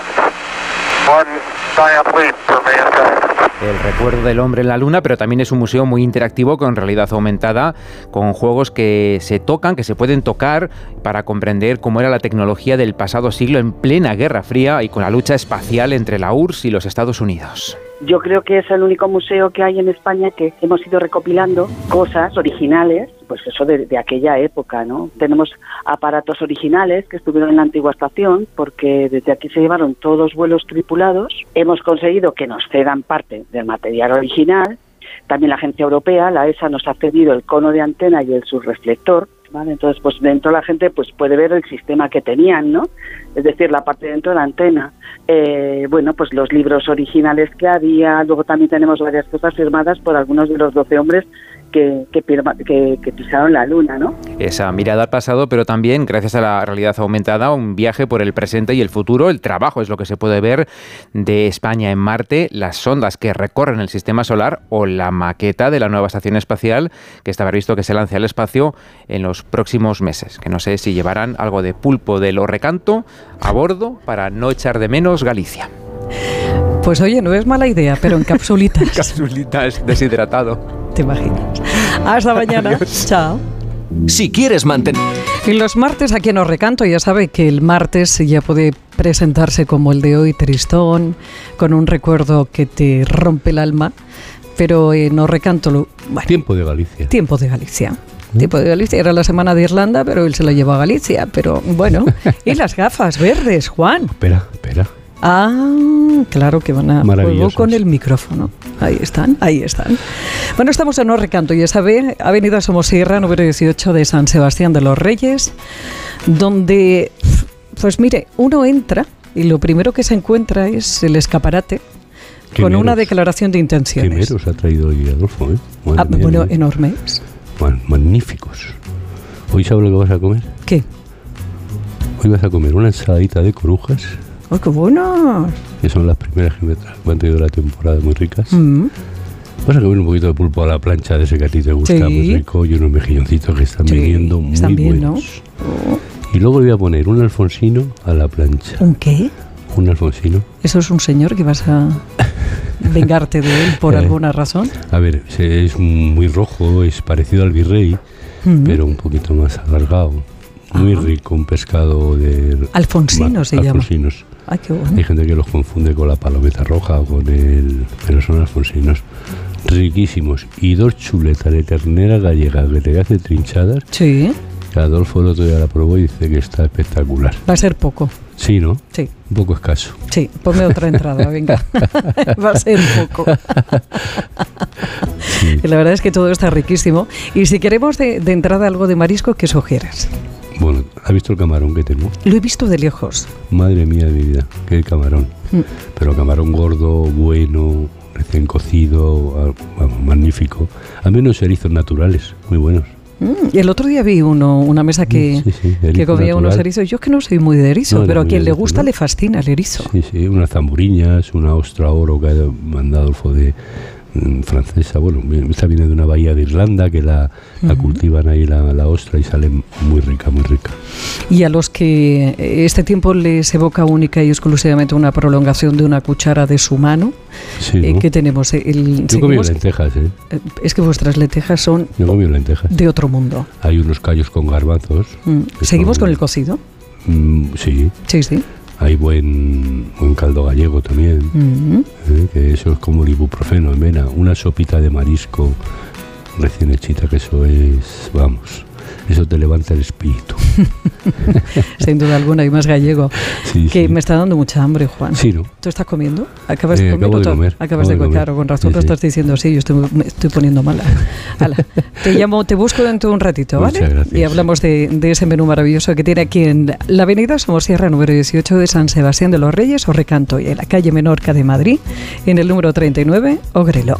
one giant leap for mankind. El recuerdo del hombre en la Luna, pero también es un museo muy interactivo con realidad aumentada, con juegos que se tocan, que se pueden tocar para comprender cómo era la tecnología del pasado siglo en plena Guerra Fría y con la lucha espacial entre la U R S S y los Estados Unidos. Yo creo que es el único museo que hay en España que hemos ido recopilando cosas originales, pues eso de, de aquella época, ¿no? Tenemos aparatos originales que estuvieron en la antigua estación, porque desde aquí se llevaron todos vuelos tripulados. Hemos conseguido que nos cedan parte del material original. También la Agencia Europea, la E S A, nos ha cedido el cono de antena y el subreflector, ¿vale? Entonces, pues dentro la gente pues puede ver el sistema que tenían, ¿no? Es decir, la parte dentro de la antena. Eh, bueno, pues los libros originales que había. Luego también tenemos varias cosas firmadas por algunos de los doce hombres que, que, que, que pisaron la Luna, ¿no? Esa mirada al pasado, pero también, gracias a la realidad aumentada, un viaje por el presente y el futuro. El trabajo es lo que se puede ver de España en Marte, las sondas que recorren el sistema solar o la maqueta de la nueva estación espacial que está previsto que se lance al espacio en los próximos meses. Que no sé si llevarán algo de pulpo de lo recanto a bordo para no echar de menos Galicia. Pues oye, no es mala idea, pero en capsulitas. Capsulitas, deshidratado. ¿Te imaginas? Hasta mañana. Adiós. Chao. Si quieres mantener... Y los martes aquí en Os Recanto, ya sabe que el martes ya puede presentarse como el de hoy, tristón, con un recuerdo que te rompe el alma, pero en Os Recanto... Lo, bueno, tiempo de Galicia. Tiempo de Galicia. Tiempo de Galicia. Era la semana de Irlanda, pero él se la llevó a Galicia. Pero bueno, y las gafas verdes, Juan. Espera, espera. Ah, claro que van a juego con el micrófono. Ahí están, ahí están. Bueno, estamos en Os Recanto, ya sabe, Avenida Somosierra, número dieciocho de San Sebastián de los Reyes, donde, pues mire, uno entra y lo primero que se encuentra es el escaparate con meros, una declaración de intenciones. Qué meros ha traído hoy Adolfo, ¿eh? Ah, mía, bueno, mía. Enormes. Bueno, magníficos. ¿Hoy sabes lo que vas a comer? ¿Qué? Hoy vas a comer una ensaladita de corujas. ¡Oh, qué buenas! Que son las primeras que me, tra- me han traído la temporada, muy ricas. Mm. Vas a comer un poquito de pulpo a la plancha de ese que a ti te gusta, sí. Muy rico, y unos mejilloncitos que están sí, viniendo muy están bien, buenos. ¿No? Oh. Y luego le voy a poner un alfonsino a la plancha. ¿Un qué? Un alfonsino. ¿Eso es un señor que vas a vengarte de él por eh, alguna razón? A ver, es muy rojo, es parecido al virrey, mm. pero un poquito más alargado. Muy Ajá. rico, un pescado de... Alfonsino ma- se alfonsinos. llama. Ay, qué bueno. Hay gente que los confunde con la palometa roja o con el... Pero son alfonsinos. Riquísimos. Y dos chuletas de ternera gallega que te hace trinchadas. Sí. Que Adolfo el otro día la probó y dice que está espectacular. Va a ser poco. Sí, ¿no? Sí. Un poco escaso. Sí, ponme otra entrada, venga. Va a ser poco. Sí. La verdad es que todo está riquísimo. Y si queremos de, de entrada algo de marisco, ¿qué sugieres? Bueno, ¿has visto el camarón que tengo? Lo he visto de lejos. Madre mía de mi vida, qué camarón. Mm. Pero camarón gordo, bueno, recién cocido, vamos, magnífico. A mí unos erizos naturales, muy buenos. Mm, el otro día vi uno, una mesa que, sí, sí, que comía natural. Unos erizos. Yo es que no soy muy de erizo, no, pero a quien le gusta ¿no? le fascina el erizo. Sí, sí, unas zamburiñas, una ostra oro que ha mandado Adolfo de francesa, bueno, esta viene de una bahía de Irlanda que la, uh-huh. la cultivan ahí la, la ostra y sale muy rica, muy rica. Y a los que este tiempo les evoca única y exclusivamente una prolongación de una cuchara de su mano, sí, ¿no? eh, ¿qué tenemos? El, Yo comí lentejas, ¿eh? Es que vuestras lentejas son Yo comí lentejas. de otro mundo. Hay unos callos con garbanzos. Mm. ¿Seguimos son, con el cocido? Mm, sí. Sí, sí. Hay buen, buen caldo gallego también, uh-huh. ¿eh? Que eso es como el ibuprofeno en vena. Una sopita de marisco recién hechita, que eso es, vamos, eso te levanta el espíritu. Sin duda alguna, y más gallego. Sí, que sí. Me está dando mucha hambre, Juan. Sí, ¿no? ¿Tú estás comiendo? ¿Acabas eh, de comer? Acabo de comer. Acabas de comer, claro, con razón sí, lo sí. estás diciendo así, yo estoy, me estoy poniendo mala. Ala, te llamo, te busco dentro de un ratito, ¿vale? Muchas gracias. Y hablamos de, de ese menú maravilloso que tiene aquí en la avenida Somosierra número dieciocho de San Sebastián de los Reyes, o Recanto, y en la calle Menorca de Madrid, en el número treinta y nueve, Ogrelo.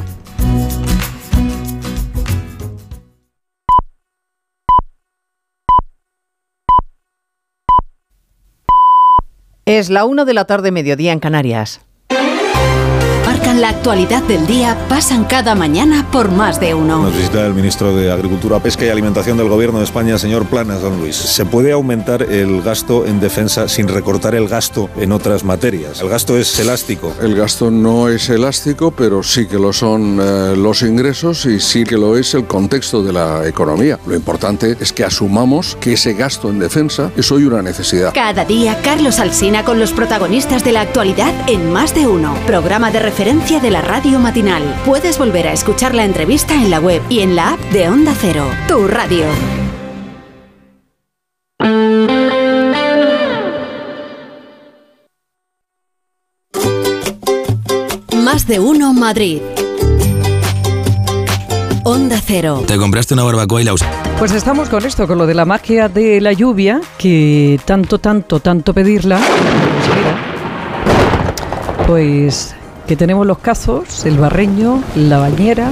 Es la una de la tarde, mediodía en Canarias. Marcan la actualidad del día, pasan cada mañana por Más de Uno. Nos visita el ministro de Agricultura, Pesca y Alimentación del Gobierno de España, señor Planas, don Luis. ¿Se puede aumentar el gasto en defensa sin recortar el gasto en otras materias? El gasto es elástico. El gasto no es elástico, pero sí que lo son eh, los ingresos y sí que lo es el contexto de la economía. Lo importante es que asumamos que ese gasto en defensa es hoy una necesidad. Cada día, Carlos Alsina con los protagonistas de la actualidad en Más de Uno. Programa de referencia de la radio matinal. Puedes volver a escuchar la entrevista en la web y en la app de Onda Cero, tu radio. Más de Uno Madrid. Onda Cero. Te compraste una barbacoa y la usas. Pues estamos con esto, con lo de la magia de la lluvia, que tanto, tanto, tanto pedirla. Pues que tenemos los cazos, el Barreño, la Bañera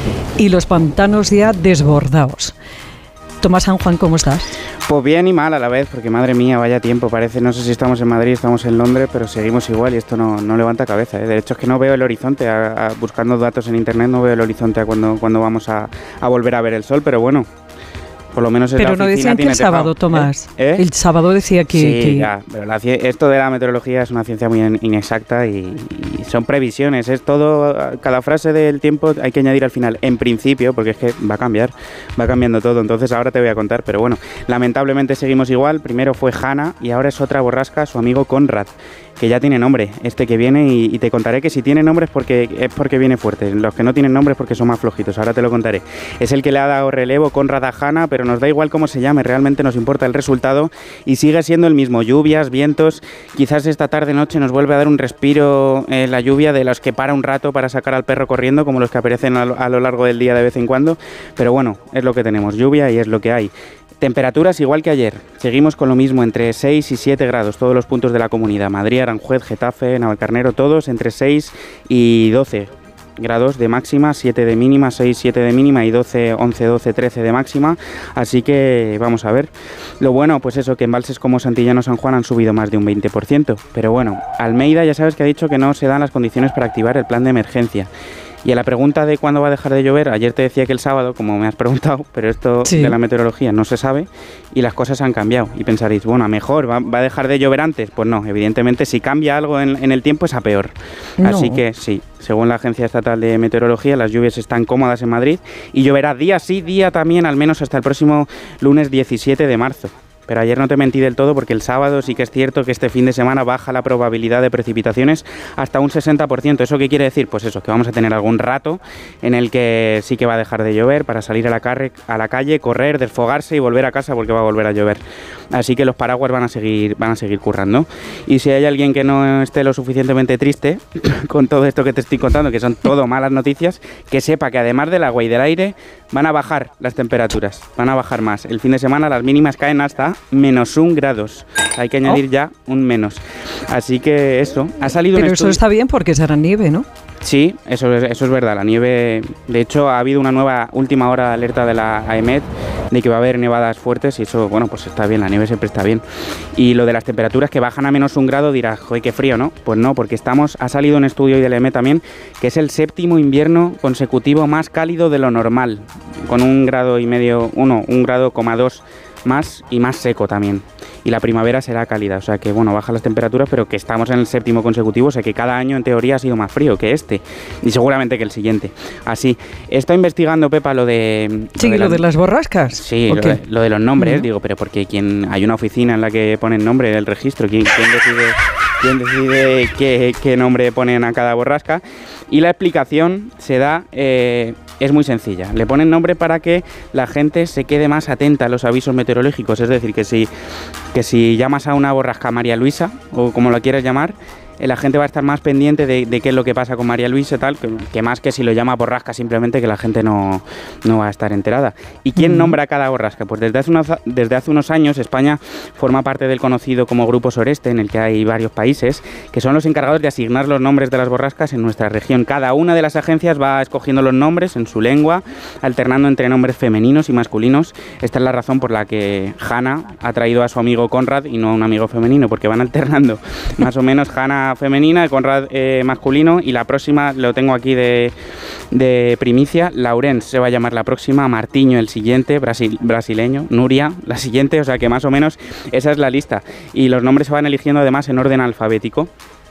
y los pantanos ya desbordados. Tomás San Juan, ¿cómo estás? Pues bien y mal a la vez, porque madre mía, vaya tiempo, parece, no sé si estamos en Madrid, estamos en Londres, pero seguimos igual y esto no, no levanta cabeza, ¿eh? De hecho es que no veo el horizonte, a, a, buscando datos en internet no veo el horizonte a cuando, cuando vamos a, a volver a ver el sol, pero bueno. Por lo menos pero no decían que el sábado, Tomás. ¿Eh? El sábado decía que... Sí, que... ya, pero la, esto de la meteorología es una ciencia muy inexacta y, y son previsiones. Es todo, cada frase del tiempo hay que añadir al final, en principio, porque es que va a cambiar, va cambiando todo. Entonces ahora te voy a contar, pero bueno, lamentablemente seguimos igual. Primero fue Hanna y ahora es otra borrasca, su amigo Conrad, que ya tiene nombre, este que viene, y, y te contaré que si tiene nombre es porque, es porque viene fuerte. Los que no tienen nombre es porque son más flojitos, ahora te lo contaré. Es el que le ha dado relevo Conrad a Hanna, pero nos da igual cómo se llame, realmente nos importa el resultado y sigue siendo el mismo, lluvias, vientos. Quizás esta tarde-noche nos vuelve a dar un respiro eh, la lluvia, de los que para un rato para sacar al perro corriendo, como los que aparecen a lo, a lo largo del día de vez en cuando, pero bueno, es lo que tenemos, lluvia y es lo que hay. Temperaturas igual que ayer, seguimos con lo mismo, entre seis y siete grados, todos los puntos de la comunidad, Madrid, Aranjuez, Getafe, Navalcarnero, todos entre seis y doce grados de máxima, siete de mínima, seis, siete de mínima y doce, once, doce, trece de máxima, así que vamos a ver. Lo bueno, pues eso, que embalses como Santillana o San Juan han subido más de un veinte por ciento, pero bueno, Almeida ya sabes que ha dicho que no se dan las condiciones para activar el plan de emergencia. Y a la pregunta de cuándo va a dejar de llover, ayer te decía que el sábado, como me has preguntado, pero esto sí. de la meteorología no se sabe y las cosas han cambiado. Y pensaréis, bueno, a mejor, ¿va, va a dejar de llover antes? Pues no, evidentemente si cambia algo en, en el tiempo es a peor. No. Así que sí, según la Agencia Estatal de Meteorología, las lluvias están cómodas en Madrid y lloverá día sí, día también, al menos hasta el próximo lunes diecisiete de marzo. Pero ayer no te mentí del todo porque el sábado sí que es cierto que este fin de semana baja la probabilidad de precipitaciones hasta un sesenta por ciento. ¿Eso qué quiere decir? Pues eso, que vamos a tener algún rato en el que sí que va a dejar de llover para salir a la, carre, a la calle, correr, desfogarse y volver a casa porque va a volver a llover. Así que los paraguas van a seguir, van a seguir currando. Y si hay alguien que no esté lo suficientemente triste con todo esto que te estoy contando, que son todo malas noticias, que sepa que además del agua y del aire van a bajar las temperaturas, van a bajar más. El fin de semana las mínimas caen hasta menos un grados. Hay que añadir oh. ya un menos. Así que eso, ha salido Pero un eso está bien porque será nieve, ¿no? Sí, eso es, eso es verdad. La nieve, de hecho, ha habido una nueva última hora de alerta de la A E M E T de que va a haber nevadas fuertes y eso, bueno, pues está bien, la nieve siempre está bien. Y lo de las temperaturas que bajan a menos un grado, dirás, joder, qué frío, ¿no? Pues no, porque estamos, ha salido un estudio hoy de la A E M E T también, que es el séptimo invierno consecutivo más cálido de lo normal, con un grado y medio, uno, un grado coma dos más y más seco también. Y la primavera será cálida, o sea que bueno, bajan las temperaturas, pero que estamos en el séptimo consecutivo, o sea que cada año en teoría ha sido más frío que este, y seguramente que el siguiente. Así, estoy investigando, Pepa, lo de... Sí, lo de, la, lo de las borrascas. Sí, lo de, lo de los nombres, uh-huh. digo, pero porque quien, hay una oficina en la que ponen nombre del registro, ¿quién, quién decide, quién decide qué, qué nombre ponen a cada borrasca? Y la explicación se da, eh, es muy sencilla. Le ponen nombre para que la gente se quede más atenta a los avisos meteorológicos. Es decir, que si, que si llamas a una borrasca María Luisa, o como lo quieras llamar, la gente va a estar más pendiente de, de qué es lo que pasa con María Luisa y tal, que, que más que si lo llama borrasca simplemente, que la gente no, no va a estar enterada. ¿Y quién uh-huh. nombra cada borrasca? Pues desde hace, unos, desde hace unos años España forma parte del conocido como Grupo Soreste, en el que hay varios países, que son los encargados de asignar los nombres de las borrascas en nuestra región. Cada una de las agencias va escogiendo los nombres en su lengua, alternando entre nombres femeninos y masculinos. Esta es la razón por la que Hanna ha traído a su amigo Conrad y no a un amigo femenino, porque van alternando más o menos Hanna femenina, Conrad eh, masculino, y la próxima lo tengo aquí de, de primicia. Laurence se va a llamar la próxima, Martiño el siguiente, brasil, brasileño, Nuria la siguiente, o sea que más o menos esa es la lista, y los nombres se van eligiendo además en orden alfabético.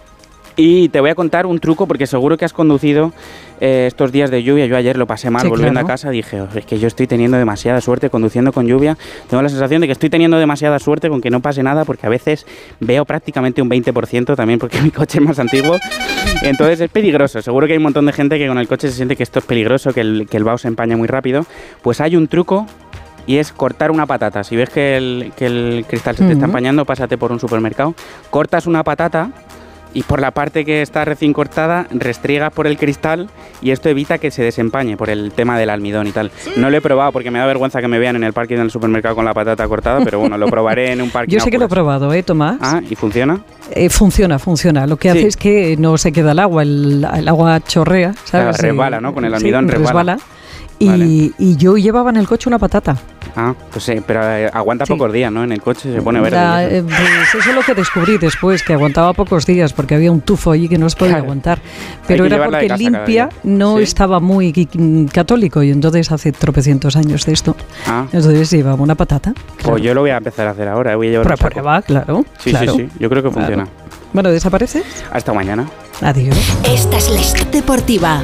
Y te voy a contar un truco, porque seguro que has conducido eh, estos días de lluvia. Yo ayer lo pasé mal, sí, volviendo claro. a casa, dije, oh, es que yo estoy teniendo demasiada suerte conduciendo con lluvia. Tengo la sensación de que estoy teniendo demasiada suerte con que no pase nada, porque a veces veo prácticamente un veinte por ciento también, porque mi coche es más antiguo. Entonces es peligroso. Seguro que hay un montón de gente que con el coche se siente que esto es peligroso, que el, que el vaho se empaña muy rápido. Pues hay un truco, y es cortar una patata. Si ves que el, que el cristal se te uh-huh. está empañando, pásate por un supermercado, cortas una patata y por la parte que está recién cortada restriegas por el cristal, y esto evita que se desempañe por el tema del almidón y tal. No lo he probado porque me da vergüenza que me vean en el parking del supermercado con la patata cortada, pero bueno, lo probaré en un parking. Yo sé que lo he probado, ¿eh, Tomás? Ah, ¿y funciona? Eh, funciona, funciona. Lo que sí. hace es que no se queda el agua, el, el agua chorrea, ¿sabes? Claro, resbala, ¿no? Con el almidón sí, resbala. resbala. Y, vale. y yo llevaba en el coche una patata. Ah, pues sí, pero eh, aguanta sí. pocos días, ¿no? En el coche se pone verde. La, eh, pues eso es lo que descubrí después, que aguantaba pocos días, porque había un tufo allí que no se podía claro. aguantar. Pero era porque limpia no sí. estaba muy católico, y entonces hace tropecientos años de esto. Ah. Entonces llevaba una patata. Claro. Pues yo lo voy a empezar a hacer ahora, voy a llevar Pero prueba, claro. Sí, claro. sí, sí, yo creo que claro. funciona. Bueno, ¿desapareces? Hasta mañana. Adiós. Esta es la Stop Deportiva.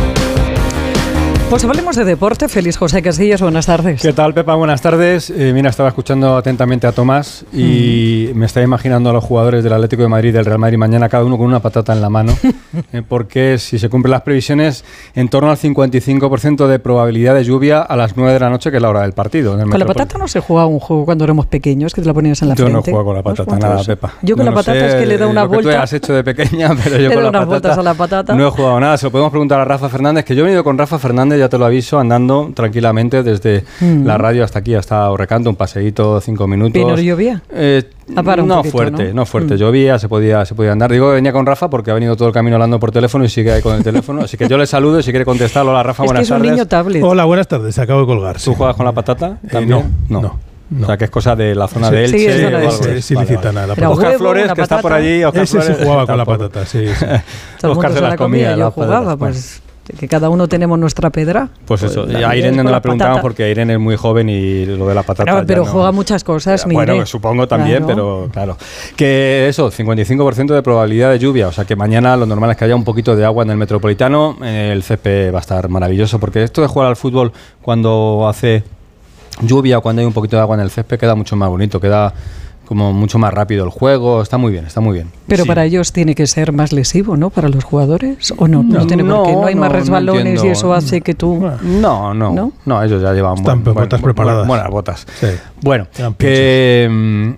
Pues hablemos de deporte. Feliz José Casillas, buenas tardes. ¿Qué tal, Pepa? Buenas tardes. Eh, mira, estaba escuchando atentamente a Tomás y mm. me estaba imaginando a los jugadores del Atlético de Madrid y del Real Madrid mañana, cada uno con una patata en la mano, eh, porque si se cumplen las previsiones, en torno al cincuenta y cinco por ciento de probabilidad de lluvia a las nueve de la noche, que es la hora del partido. Con Metropol. La patata no se jugaba un juego cuando éramos pequeños, que te la ponías en la yo frente. Yo no juego con la patata, no nada, Pepa. Yo con no, la patata no sé, es que le da una lo vuelta. Que tú has hecho de pequeña, pero yo con la patata, a la patata no he jugado nada. Se lo podemos preguntar a Rafa Fernández, que yo he venido con Rafa Fernández, ya te lo aviso, andando tranquilamente desde mm. la radio hasta aquí, hasta Recanto, un paseíto, cinco minutos. ¿Pero llovía? Eh, no poquito, fuerte, ¿no? no fuerte, mm. llovía, se podía, se podía andar. Digo que venía con Rafa porque ha venido todo el camino hablando por teléfono y sigue ahí con el teléfono, así que yo le saludo y si quiere contestarlo. Hola, Rafa, es buenas que es tardes. Un niño tablet. Hola, buenas tardes, acabo de colgar. ¿Tú sí. juegas con la patata también? Eh, no, no. No. O sea, que es cosa de la zona sí, de Elche. Sí, es o algo es, es ilicitana. Vale, vale. Oscar huevo, Flores, que está por allí. Oscar Ese Flores, se jugaba con la patata, sí. sí. Oscar se las comía, yo jugaba, pues... que cada uno tenemos nuestra pedra. Pues eso, pues, a Irene no la preguntamos porque Irene es muy joven y lo de la patata Pero, pero no, juega muchas cosas, Bueno, mire. supongo también, claro. pero claro. Que eso, cincuenta y cinco por ciento de probabilidad de lluvia, o sea que mañana lo normal es que haya un poquito de agua en el Metropolitano. El césped va a estar maravilloso, porque esto de jugar al fútbol cuando hace lluvia o cuando hay un poquito de agua en el césped queda mucho más bonito, queda como mucho más rápido el juego, está muy bien, está muy bien. Pero sí. para ellos tiene que ser más lesivo, ¿no? Para los jugadores, ¿o no? No, no tiene no, por qué, no hay no, más resbalones no y eso hace que tú... No, no, no, no ellos ya llevan Están buen, botas buen, preparadas. Buenas botas. Sí. Bueno, que...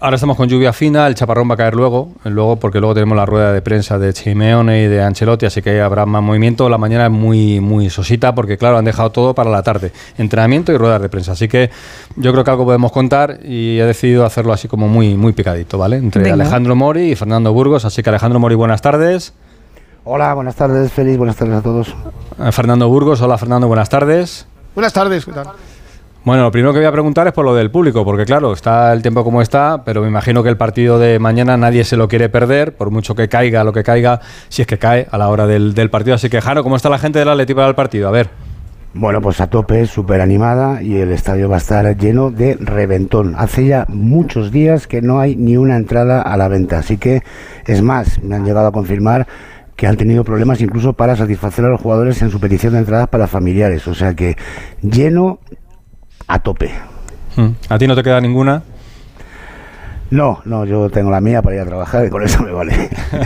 Ahora estamos con lluvia fina, el chaparrón va a caer luego, luego porque luego tenemos la rueda de prensa de Simeone y de Ancelotti, así que habrá más movimiento. La mañana es muy, muy sosita porque, claro, han dejado todo para la tarde, entrenamiento y ruedas de prensa. Así que yo creo que algo podemos contar y he decidido hacerlo así como muy, muy picadito, ¿vale? Entre Venga. Alejandro Mori y Fernando Burgos. Así que Alejandro Mori, buenas tardes. Hola, buenas tardes, Félix, buenas tardes a todos. Eh, Fernando Burgos, hola Fernando, buenas tardes. Buenas tardes, ¿qué tal? Bueno, lo primero que voy a preguntar es por lo del público, porque claro, está el tiempo como está, pero me imagino que el partido de mañana nadie se lo quiere perder, por mucho que caiga lo que caiga, si es que cae a la hora del, del partido. Así que, Jano, ¿cómo está la gente del Atleti para el partido? A ver. Bueno, pues a tope, súper animada y el estadio va a estar lleno de reventón. Hace ya muchos días que no hay ni una entrada a la venta, así que, es más, me han llegado a confirmar que han tenido problemas incluso para satisfacer a los jugadores en su petición de entradas para familiares, o sea que lleno a tope. ¿A ti no te queda ninguna? No, no, yo tengo la mía para ir a trabajar y con eso me vale.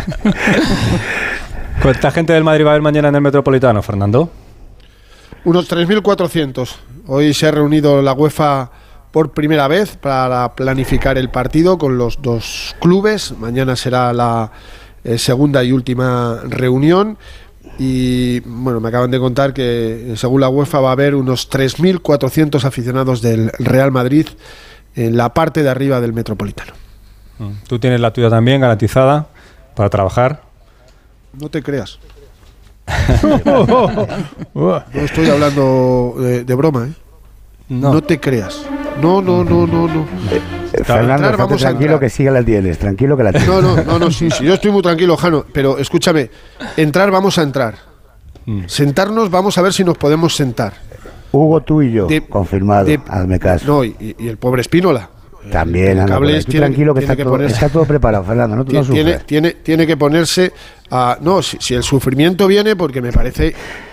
¿Cuánta gente del Madrid va a haber mañana en el Metropolitano, Fernando? Unos tres mil cuatrocientos. Hoy se ha reunido la UEFA por primera vez para planificar el partido con los dos clubes. Mañana será la eh, segunda y última reunión. Y bueno, me acaban de contar que según la UEFA va a haber unos tres mil cuatrocientos aficionados del Real Madrid en la parte de arriba del Metropolitano. ¿Tú tienes la tuya también garantizada para trabajar? No te creas. No estoy hablando de, de broma, ¿eh? No. No te creas. No, no, no, no, no. Eh, Fernando, entrar, vamos tranquilo que sí que la tienes, tranquilo que la tienes. No, no, no, no, sí, sí, yo estoy muy tranquilo, Jano, pero escúchame, entrar vamos a entrar. Mm. Sentarnos vamos a ver si nos podemos sentar. Hugo, tú y yo, de, confirmado, de, hazme caso. No, y, y el pobre Espínola. También, anda, tú tiene, tranquilo que, está, que todo, ponerse, está todo preparado, Fernando, no, tiene, no tiene, tiene, tiene que ponerse a... No, si, si el sufrimiento viene, porque me parece...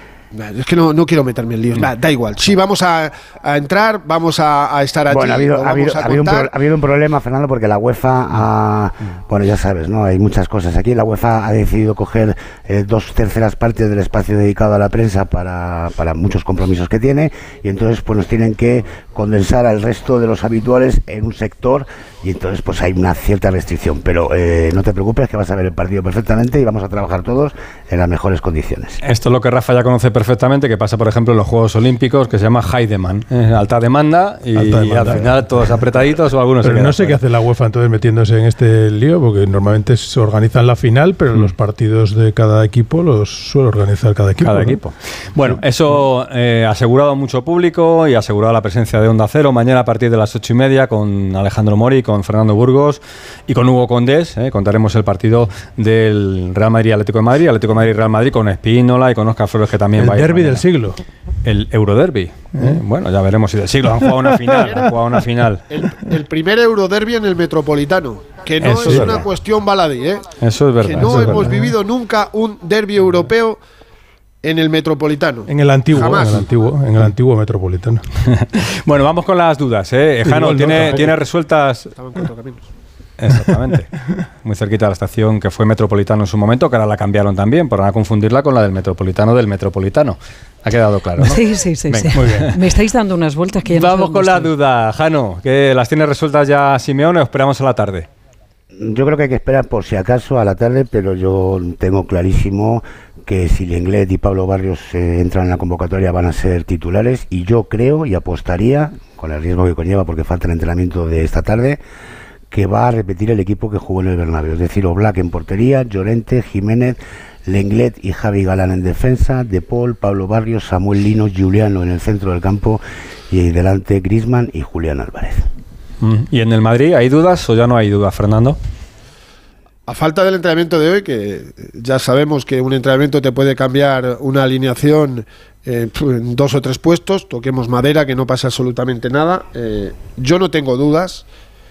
Es que no, no quiero meterme en líos. Da, da igual. Sí, vamos a, a entrar, vamos a, a estar allí. Bueno, ha habido, ha, habido, ha, habido un pro, ha habido un problema, Fernando, porque la UEFA ha, bueno, ya sabes, ¿no? Hay muchas cosas aquí. La UEFA ha decidido coger eh, dos terceras partes del espacio dedicado a la prensa para, para muchos compromisos que tiene, y entonces pues nos tienen que condensar al resto de los habituales en un sector, y entonces pues hay una cierta restricción. Pero eh, no te preocupes, que vas a ver el partido perfectamente y vamos a trabajar todos en las mejores condiciones. Esto es lo que Rafa ya conoce perfectamente, que pasa por ejemplo en los Juegos Olímpicos, que se llama high demand, eh, alta demanda, y alta demanda. Al final todos apretaditos o algunos. Pero se no sé qué hace la UEFA entonces metiéndose en este lío, porque normalmente se organizan la final, pero mm. los partidos de cada equipo los suele organizar cada equipo. Cada ¿no? equipo. Bueno, eso eh, asegurado mucho público y asegurado la presencia de Onda Cero mañana a partir de las ocho y media con Alejandro Mori, con Fernando Burgos y con Hugo Condés. Eh, contaremos el partido del Real Madrid Atlético de Madrid, Atlético de Madrid Real Madrid con Espínola y con Óscar Flores, que también el va a ir. El derbi del siglo. El Euroderby. ¿eh? Bueno, ya veremos si del siglo han jugado una final. Han jugado una final. El, el primer Euroderby en el Metropolitano. Que no eso es, es una cuestión baladí, ¿eh? Eso es verdad. Que no eso es hemos verdad. vivido nunca un derbi europeo en el Metropolitano. En el antiguo, Jamás. en el antiguo, en el antiguo Metropolitano. Bueno, vamos con las dudas, ¿eh? Jano, ¿tiene, no, ¿tiene resueltas? Estaban cuatro caminos. Exactamente. Muy cerquita de la estación que fue Metropolitano en su momento, que ahora la cambiaron también, por no confundirla con la del Metropolitano del Metropolitano. Ha quedado claro, ¿no? Sí, sí, sí. Venga, sí. muy bien. Me estáis dando unas vueltas que ya Vamos no con la duda, Jano, que las tiene resueltas ya Simeone o esperamos a la tarde. Yo creo que hay que esperar por si acaso a la tarde, pero yo tengo clarísimo que si Lenglet y Pablo Barrios eh, entran en la convocatoria van a ser titulares, y yo creo y apostaría, con el riesgo que conlleva porque falta el entrenamiento de esta tarde, que va a repetir el equipo que jugó en el Bernabéu, es decir, Oblak en portería, Llorente, Jiménez, Lenglet y Javi Galán en defensa, De Paul, Pablo Barrios, Samuel Lino, Giuliano en el centro del campo y delante Griezmann y Julián Álvarez. ¿Y en el Madrid hay dudas o ya no hay dudas, Fernando? A falta del entrenamiento de hoy, que ya sabemos que un entrenamiento te puede cambiar una alineación eh, en dos o tres puestos, toquemos madera, que no pasa absolutamente nada. Eh, yo no tengo dudas.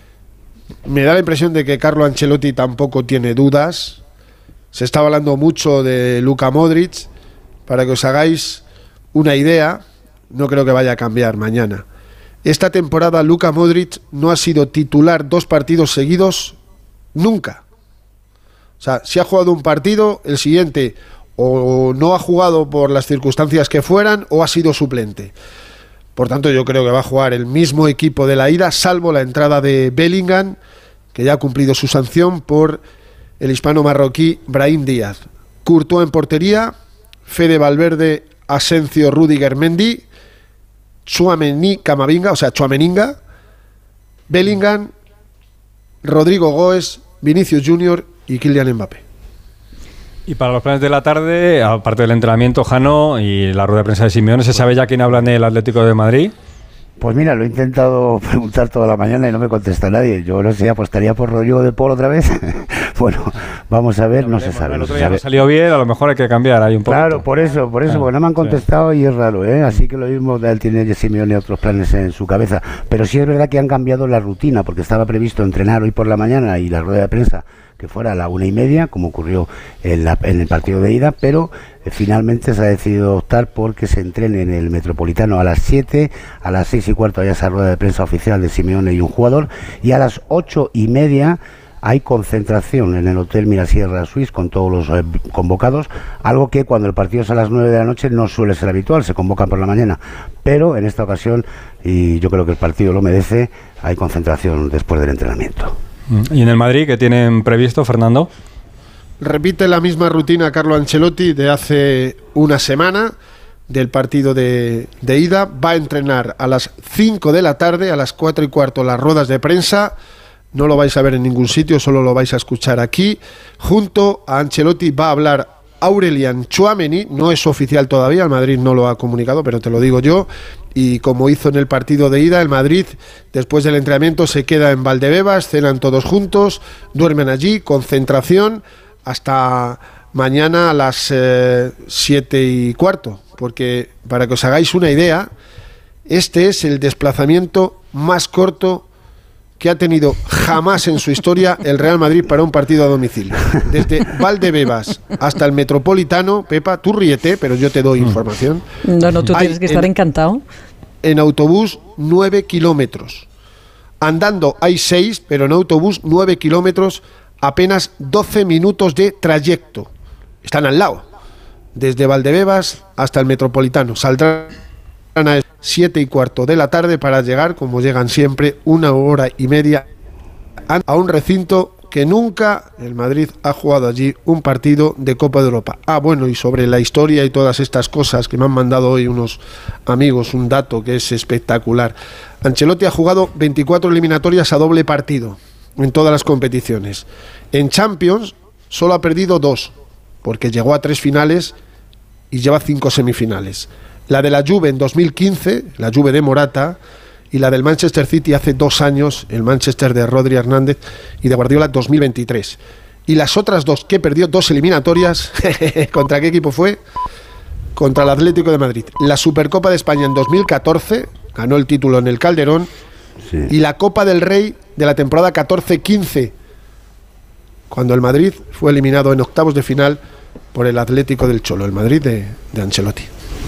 Me da la impresión de que Carlo Ancelotti tampoco tiene dudas. Se está hablando mucho de Luka Modric. Para que os hagáis una idea, no creo que vaya a cambiar mañana. Esta temporada Luka Modric no ha sido titular dos partidos seguidos nunca. O sea, si ha jugado un partido, el siguiente o no ha jugado por las circunstancias que fueran o ha sido suplente. Por tanto, yo creo que va a jugar el mismo equipo de la ida, salvo la entrada de Bellingham, que ya ha cumplido su sanción por el hispano marroquí Brahim Díaz. Courtois en portería, Fede Valverde, Asencio, Rudiger, Mendy, Tchouaméni, Camavinga, o sea, Tchouaméninga, Bellingham, Rodrigo Goes, Vinicius Junior y Kylian Mbappé. Y para los planes de la tarde, aparte del entrenamiento, Jano, y la rueda de prensa de Simeone, ¿se sabe ya quién habla en el Atlético de Madrid? Pues mira, lo he intentado preguntar toda la mañana y no me contesta nadie. Yo no sé, apostaría por Rodrigo de Paul otra vez. Bueno, vamos a ver, no se sabe. El no otro se día sabe. no salió bien, a lo mejor hay que cambiar ahí un poco. Claro, por eso, por eso, Claro, porque no me han sí. contestado y es raro, ¿eh? Así que lo mismo, él tiene Simeone otros planes en su cabeza. Pero sí es verdad que han cambiado la rutina, porque estaba previsto entrenar hoy por la mañana y la rueda de prensa que fuera a la una y media, como ocurrió en, la, en el partido de ida, pero eh, finalmente se ha decidido optar por que se entrene en el Metropolitano a las siete, a las seis y cuarto hay esa rueda de prensa oficial de Simeone y un jugador, y a las ocho y media hay concentración en el Hotel Mirasierra Suisse con todos los eh, convocados, algo que cuando el partido es a las nueve de la noche no suele ser habitual, se convocan por la mañana, pero en esta ocasión, y yo creo que el partido lo merece, hay concentración después del entrenamiento. ¿Y en el Madrid qué tienen previsto, Fernando? Repite la misma rutina Carlo Ancelotti de hace una semana del partido de, de ida. Va a entrenar a las cinco de la tarde, a las cuatro y cuarto las ruedas de prensa. No lo vais a ver en ningún sitio, solo lo vais a escuchar aquí. Junto a Ancelotti va a hablar Aurelian Tchouaméni, no es oficial todavía, el Madrid no lo ha comunicado, pero te lo digo yo. Y como hizo en el partido de ida, el Madrid, después del entrenamiento, se queda en Valdebebas, cenan todos juntos, duermen allí, concentración, hasta mañana a las eh, siete y cuarto. Porque, para que os hagáis una idea, este es el desplazamiento más corto que ha tenido jamás en su historia el Real Madrid para un partido a domicilio. Desde Valdebebas hasta el Metropolitano, Pepa, tú ríete, pero yo te doy información. No, no, tú Hay tienes que estar en, encantado. En autobús, nueve kilómetros. Andando hay seis, pero en autobús, nueve kilómetros, apenas doce minutos de trayecto. Están al lado. Desde Valdebebas hasta el Metropolitano. Saldrán a siete y cuarto de la tarde para llegar, como llegan siempre, una hora y media a un recinto que nunca el Madrid ha jugado allí un partido de Copa de Europa. Ah, bueno, y sobre la historia y todas estas cosas que me han mandado hoy unos amigos, un dato que es espectacular. Ancelotti ha jugado veinticuatro eliminatorias a doble partido en todas las competiciones. En Champions solo ha perdido dos, porque llegó a tres finales y lleva cinco semifinales. La de la Juve en dos mil quince, la Juve de Morata, y la del Manchester City hace dos años, el Manchester de Rodri Hernández y de Guardiola dos mil veintitrés. Y las otras dos que perdió, dos eliminatorias, ¿contra qué equipo fue? Contra el Atlético de Madrid. La Supercopa de España en dos mil catorce, ganó el título en el Calderón, sí. Y la Copa del Rey de la temporada catorce quince, cuando el Madrid fue eliminado en octavos de final por el Atlético del Cholo, el Madrid de, de Ancelotti.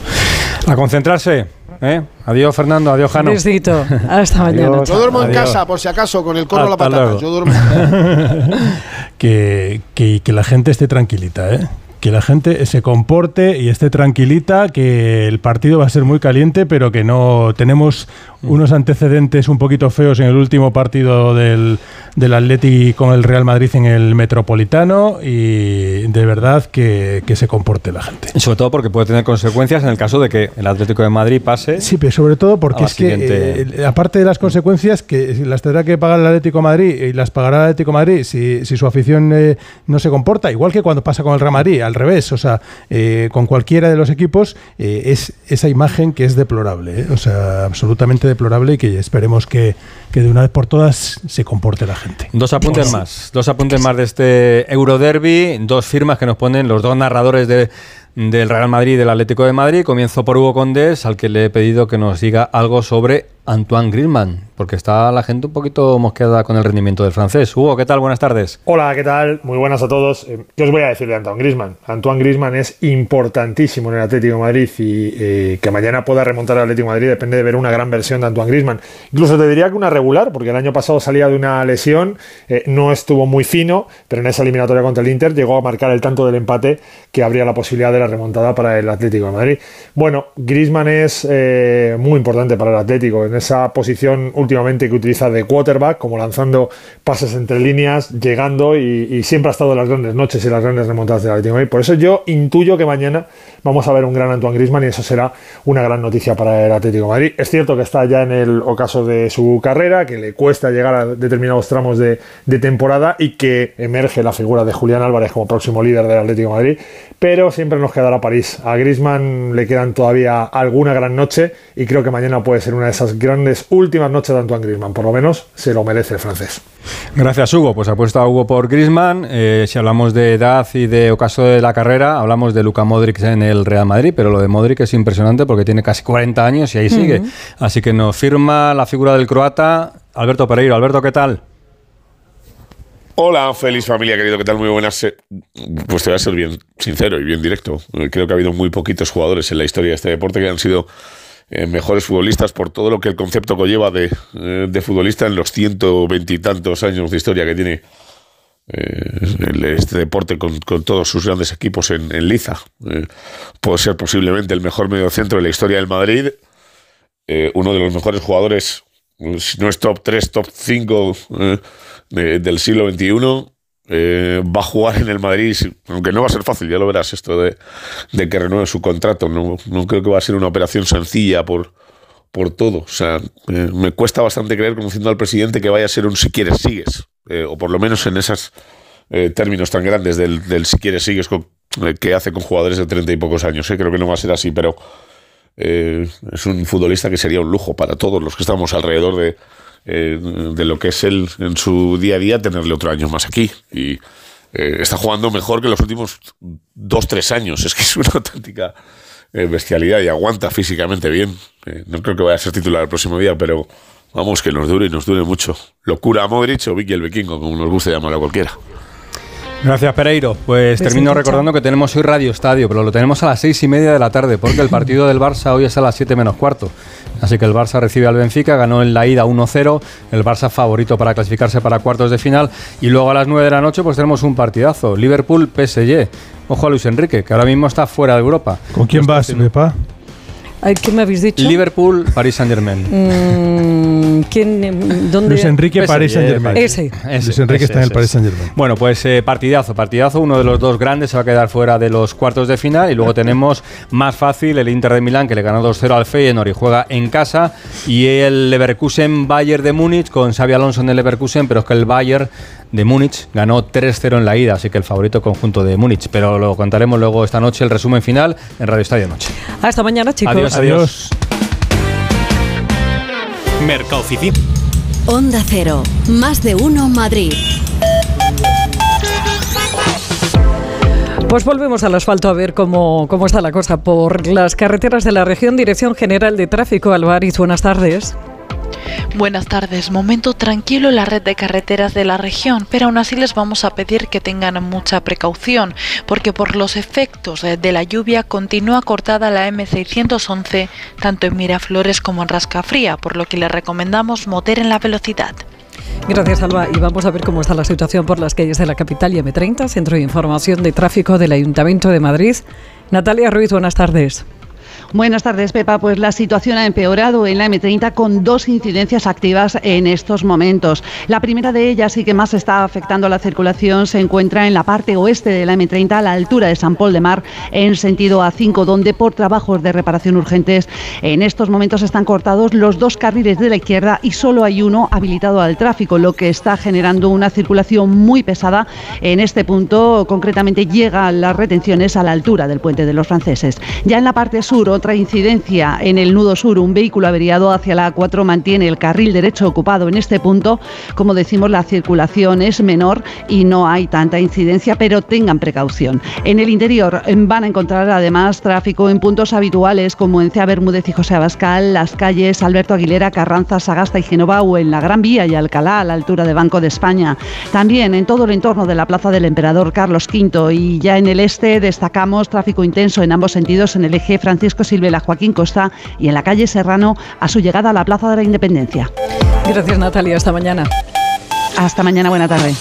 A concentrarse, ¿eh? Adiós, Fernando, adiós, Jano. Un besito, hasta mañana. Yo duermo en Adiós. casa, por si acaso, con el corro a la Hasta patata. luego. Yo duermo en casa. que, que, que la gente esté tranquilita, ¿eh? Que la gente se comporte y esté tranquilita, que el partido va a ser muy caliente, pero que no tenemos unos antecedentes un poquito feos en el último partido del, del Atleti con el Real Madrid en el Metropolitano, y de verdad que, que se comporte la gente. Y sobre todo porque puede tener consecuencias en el caso de que el Atlético de Madrid pase. Sí, pero sobre todo porque a la es que, siguiente- eh, aparte de las consecuencias, que las tendrá que pagar el Atlético de Madrid y las pagará el Atlético de Madrid si, si su afición eh, no se comporta, igual que cuando pasa con el Real Madrid, al revés, o sea, eh, con cualquiera de los equipos, eh, es esa imagen que es deplorable, ¿eh? O sea, absolutamente deplorable, y que esperemos que, que de una vez por todas se comporte la gente. Dos apuntes más, dos apuntes más de este Euroderby, dos firmas que nos ponen los dos narradores de, del Real Madrid y del Atlético de Madrid. Comienzo por Hugo Condés, al que le he pedido que nos diga algo sobre Antoine Griezmann, porque está la gente un poquito mosqueada con el rendimiento del francés. Hugo, ¿qué tal? Buenas tardes. Hola, ¿qué tal? Muy buenas a todos. Eh, ¿Qué os voy a decir de Antoine Griezmann? Antoine Griezmann es importantísimo en el Atlético de Madrid, y eh, que mañana pueda remontar al Atlético de Madrid depende de ver una gran versión de Antoine Griezmann. Incluso te diría que una regular, porque el año pasado salía de una lesión, eh, no estuvo muy fino, pero en esa eliminatoria contra el Inter llegó a marcar el tanto del empate que abría la posibilidad de la remontada para el Atlético de Madrid. Bueno, Griezmann es eh, muy importante para el Atlético. en esa posición últimamente que utiliza de quarterback, como lanzando pases entre líneas, llegando y, y siempre ha estado en las grandes noches y las grandes remontadas del Atlético de Madrid. Por eso yo intuyo que mañana vamos a ver un gran Antoine Griezmann y eso será una gran noticia para el Atlético de Madrid. Es cierto que está ya en el ocaso de su carrera, que le cuesta llegar a determinados tramos de, de temporada y que emerge la figura de Julián Álvarez como próximo líder del Atlético de Madrid, pero siempre nos quedará París. A Griezmann le quedan todavía alguna gran noche y creo que mañana puede ser una de esas grandes últimas noches de Antoine Griezmann, por lo menos se lo merece el francés. Gracias, Hugo. Pues apuesta Hugo por Griezmann. Eh, si hablamos de edad y de ocaso de la carrera, hablamos de Luka Modric en el Real Madrid, pero lo de Modric es impresionante porque tiene casi cuarenta años y ahí sigue. Uh-huh. Así que nos firma la figura del croata Alberto Pereiro. Alberto, ¿qué tal? Hola, feliz familia, querido, ¿qué tal? Muy buenas. Pues te voy a ser bien sincero y bien directo. Creo que ha habido muy poquitos jugadores en la historia de este deporte que han sido eh, mejores futbolistas por todo lo que el concepto conlleva de, eh, de futbolista en los ciento veintitantos años de historia que tiene eh, este deporte con, con todos sus grandes equipos en, en liza. Eh, puede ser posiblemente el mejor mediocentro de la historia del Madrid, eh, uno de los mejores jugadores, si no es top tres, top cinco eh, de, del siglo veintiuno. Eh, va a jugar en el Madrid, aunque no va a ser fácil, ya lo verás, esto de, de que renueve su contrato. No, no creo que va a ser una operación sencilla por, por todo. O sea, eh, me cuesta bastante creer, conociendo al presidente, que vaya a ser un si quieres sigues, eh, o por lo menos en esos eh, términos tan grandes del, del si quieres sigues con, eh, que hace con jugadores de treinta y pocos años. Eh. Creo que no va a ser así, pero eh, es un futbolista que sería un lujo para todos los que estamos alrededor de Eh, de lo que es él en su día a día, tenerle otro año más aquí. Y eh, está jugando mejor que los últimos dos, tres años. Es que es una auténtica eh, bestialidad y aguanta físicamente bien. Eh, no creo que vaya a ser titular el próximo día, pero vamos, que nos dure y nos dure mucho. Locura a Modric o Vicky el Vikingo, como nos guste llamarlo a cualquiera. Gracias, Pereiro. Pues Besito, termino recordando chao. que tenemos hoy Radio Estadio, pero lo tenemos a las seis y media de la tarde, porque el partido del Barça hoy es a las siete menos cuarto. Así que el Barça recibe al Benfica, ganó en la ida uno cero, el Barça favorito para clasificarse para cuartos de final, y luego a las nueve de la noche pues tenemos un partidazo, Liverpool-P S G. Ojo a Luis Enrique, que ahora mismo está fuera de Europa. ¿Con quién vas, Pepa? ¿Qué me habéis dicho? Liverpool, Paris Saint-Germain. Mm, ¿quién, ¿Dónde? Luis Enrique, P S G, Paris Saint-Germain. Ese. ese. Luis Enrique ese, está en el Paris Saint-Germain. Bueno, pues eh, partidazo, partidazo. Uno de los dos grandes se va a quedar fuera de los cuartos de final. Y luego tenemos más fácil el Inter de Milán, que le ganó dos cero al Feyenoord y juega en casa. Y el Leverkusen-Bayern de Múnich, con Xabi Alonso en el Leverkusen, pero es que el Bayern de Múnich ganó tres cero en la ida, así que el favorito conjunto de Múnich. Pero lo contaremos luego esta noche, el resumen final en Radio Estadio Noche. Hasta mañana, chicos. Adiós, adiós. Mercaoficina. Onda Cero, más de uno Madrid. Pues volvemos al asfalto a ver cómo, cómo está la cosa por las carreteras de la región. Dirección General de Tráfico, Álvarez, buenas tardes. Buenas tardes. Momento tranquilo en la red de carreteras de la región, pero aún así les vamos a pedir que tengan mucha precaución, porque por los efectos de la lluvia continúa cortada la eme seiscientos once, tanto en Miraflores como en Rascafría, por lo que les recomendamos moderen la velocidad. Gracias, Alba. Y vamos a ver cómo está la situación por las calles de la capital y eme treinta, Centro de Información de Tráfico del Ayuntamiento de Madrid. Natalia Ruiz, buenas tardes. Buenas tardes, Pepa. Pues la situación ha empeorado en la eme treinta con dos incidencias activas en estos momentos. La primera de ellas, y que más está afectando a la circulación, se encuentra en la parte oeste de la eme treinta, a la altura de San Pol de Mar, en sentido A cinco, donde por trabajos de reparación urgentes en estos momentos están cortados los dos carriles de la izquierda y solo hay uno habilitado al tráfico, lo que está generando una circulación muy pesada en este punto. Concretamente llega las retenciones a la altura del Puente de los Franceses. Ya en la parte sur, otra incidencia en el nudo sur, un vehículo averiado hacia la A cuatro mantiene el carril derecho ocupado en este punto. Como decimos, la circulación es menor y no hay tanta incidencia, pero tengan precaución. En el interior van a encontrar además tráfico en puntos habituales como en Cea Bermúdez y José Abascal, las calles Alberto Aguilera, Carranza, Sagasta y Génova, o en la Gran Vía y Alcalá a la altura de Banco de España. También en todo el entorno de la Plaza del Emperador Carlos quinto, y ya en el este destacamos tráfico intenso en ambos sentidos en el eje Francisco Silvela Joaquín Costa y en la calle Serrano a su llegada a la Plaza de la Independencia. Gracias, Natalia. Hasta mañana. Hasta mañana. Buena tarde.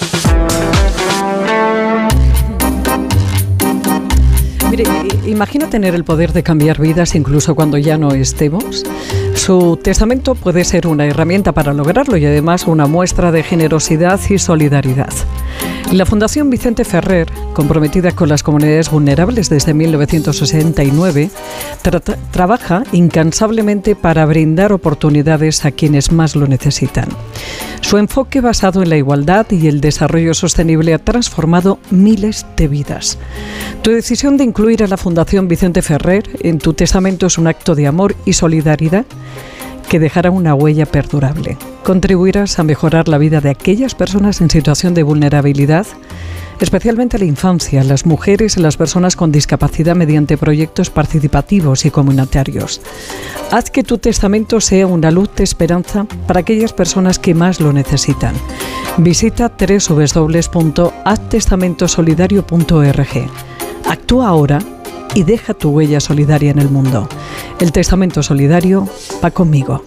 Mire, imagina tener el poder de cambiar vidas incluso cuando ya no estemos. Su testamento puede ser una herramienta para lograrlo y además una muestra de generosidad y solidaridad. La Fundación Vicente Ferrer, comprometida con las comunidades vulnerables desde mil novecientos sesenta y nueve, tra- trabaja incansablemente para brindar oportunidades a quienes más lo necesitan. Su enfoque basado en la igualdad y el desarrollo sostenible ha transformado miles de vidas. Tu decisión de incluir a la Fundación Vicente Ferrer en tu testamento es un acto de amor y solidaridad que dejará una huella perdurable. Contribuirás a mejorar la vida de aquellas personas en situación de vulnerabilidad, especialmente la infancia, las mujeres y las personas con discapacidad mediante proyectos participativos y comunitarios. Haz que tu testamento sea una luz de esperanza para aquellas personas que más lo necesitan. Visita doble u doble u doble u punto haz testamento solidario punto org. Actúa ahora y deja tu huella solidaria en el mundo. El testamento solidario va conmigo.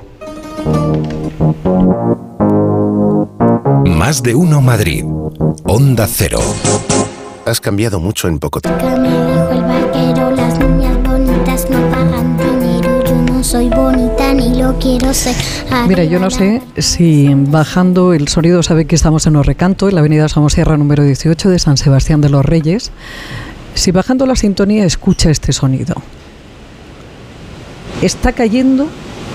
Más de uno Madrid. Onda Cero. Has cambiado mucho en poco tiempo. Me dijo el barquero, las niñas bonitas no pagan dinero. Yo no soy bonita ni lo quiero ser. Mira, yo no sé si bajando el sonido sabe que estamos en Los Recanto, en la avenida Somosierra número dieciocho de San Sebastián de los Reyes. Si bajando la sintonía escucha este sonido. Está cayendo,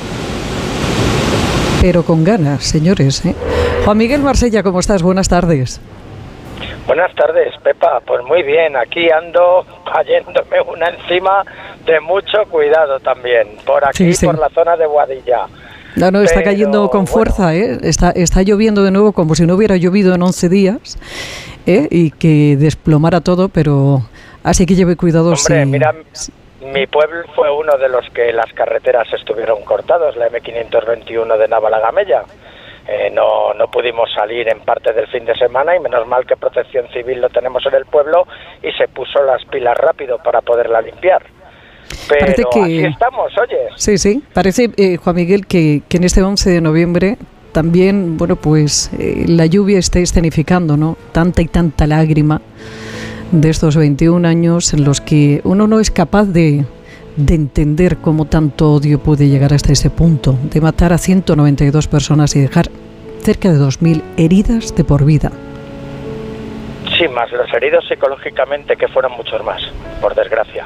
pero con ganas, señores, ¿eh? Juan Miguel Marsella, ¿cómo estás? Buenas tardes. Buenas tardes, Pepa. Pues muy bien, aquí ando cayéndome una encima de mucho cuidado también, por aquí, Sí, sí. por la zona de Boadilla. No, no, está Pero, cayendo con fuerza, ¿eh? Está, está lloviendo de nuevo como si no hubiera llovido en once días, ¿eh? Y que desplomara todo, pero así que lleve cuidado. Hombre, si... mira, mi pueblo fue uno de los que las carreteras estuvieron cortadas, la eme quinientos veintiuno de Navalagamella. Eh, no, no pudimos salir en parte del fin de semana y menos mal que Protección Civil lo tenemos en el pueblo y se puso las pilas rápido para poderla limpiar. Pero Parece que... aquí estamos, oye. Sí, sí, parece, eh, Juan Miguel, que, que en este once de noviembre también, bueno, pues eh, la lluvia está escenificando, ¿no? Tanta y tanta lágrima de estos veintiún años en los que uno no es capaz de, de entender cómo tanto odio puede llegar hasta ese punto, de matar a ciento noventa y dos personas y dejar cerca de dos mil heridas de por vida. Sí, más los heridos psicológicamente, que fueron muchos más, por desgracia.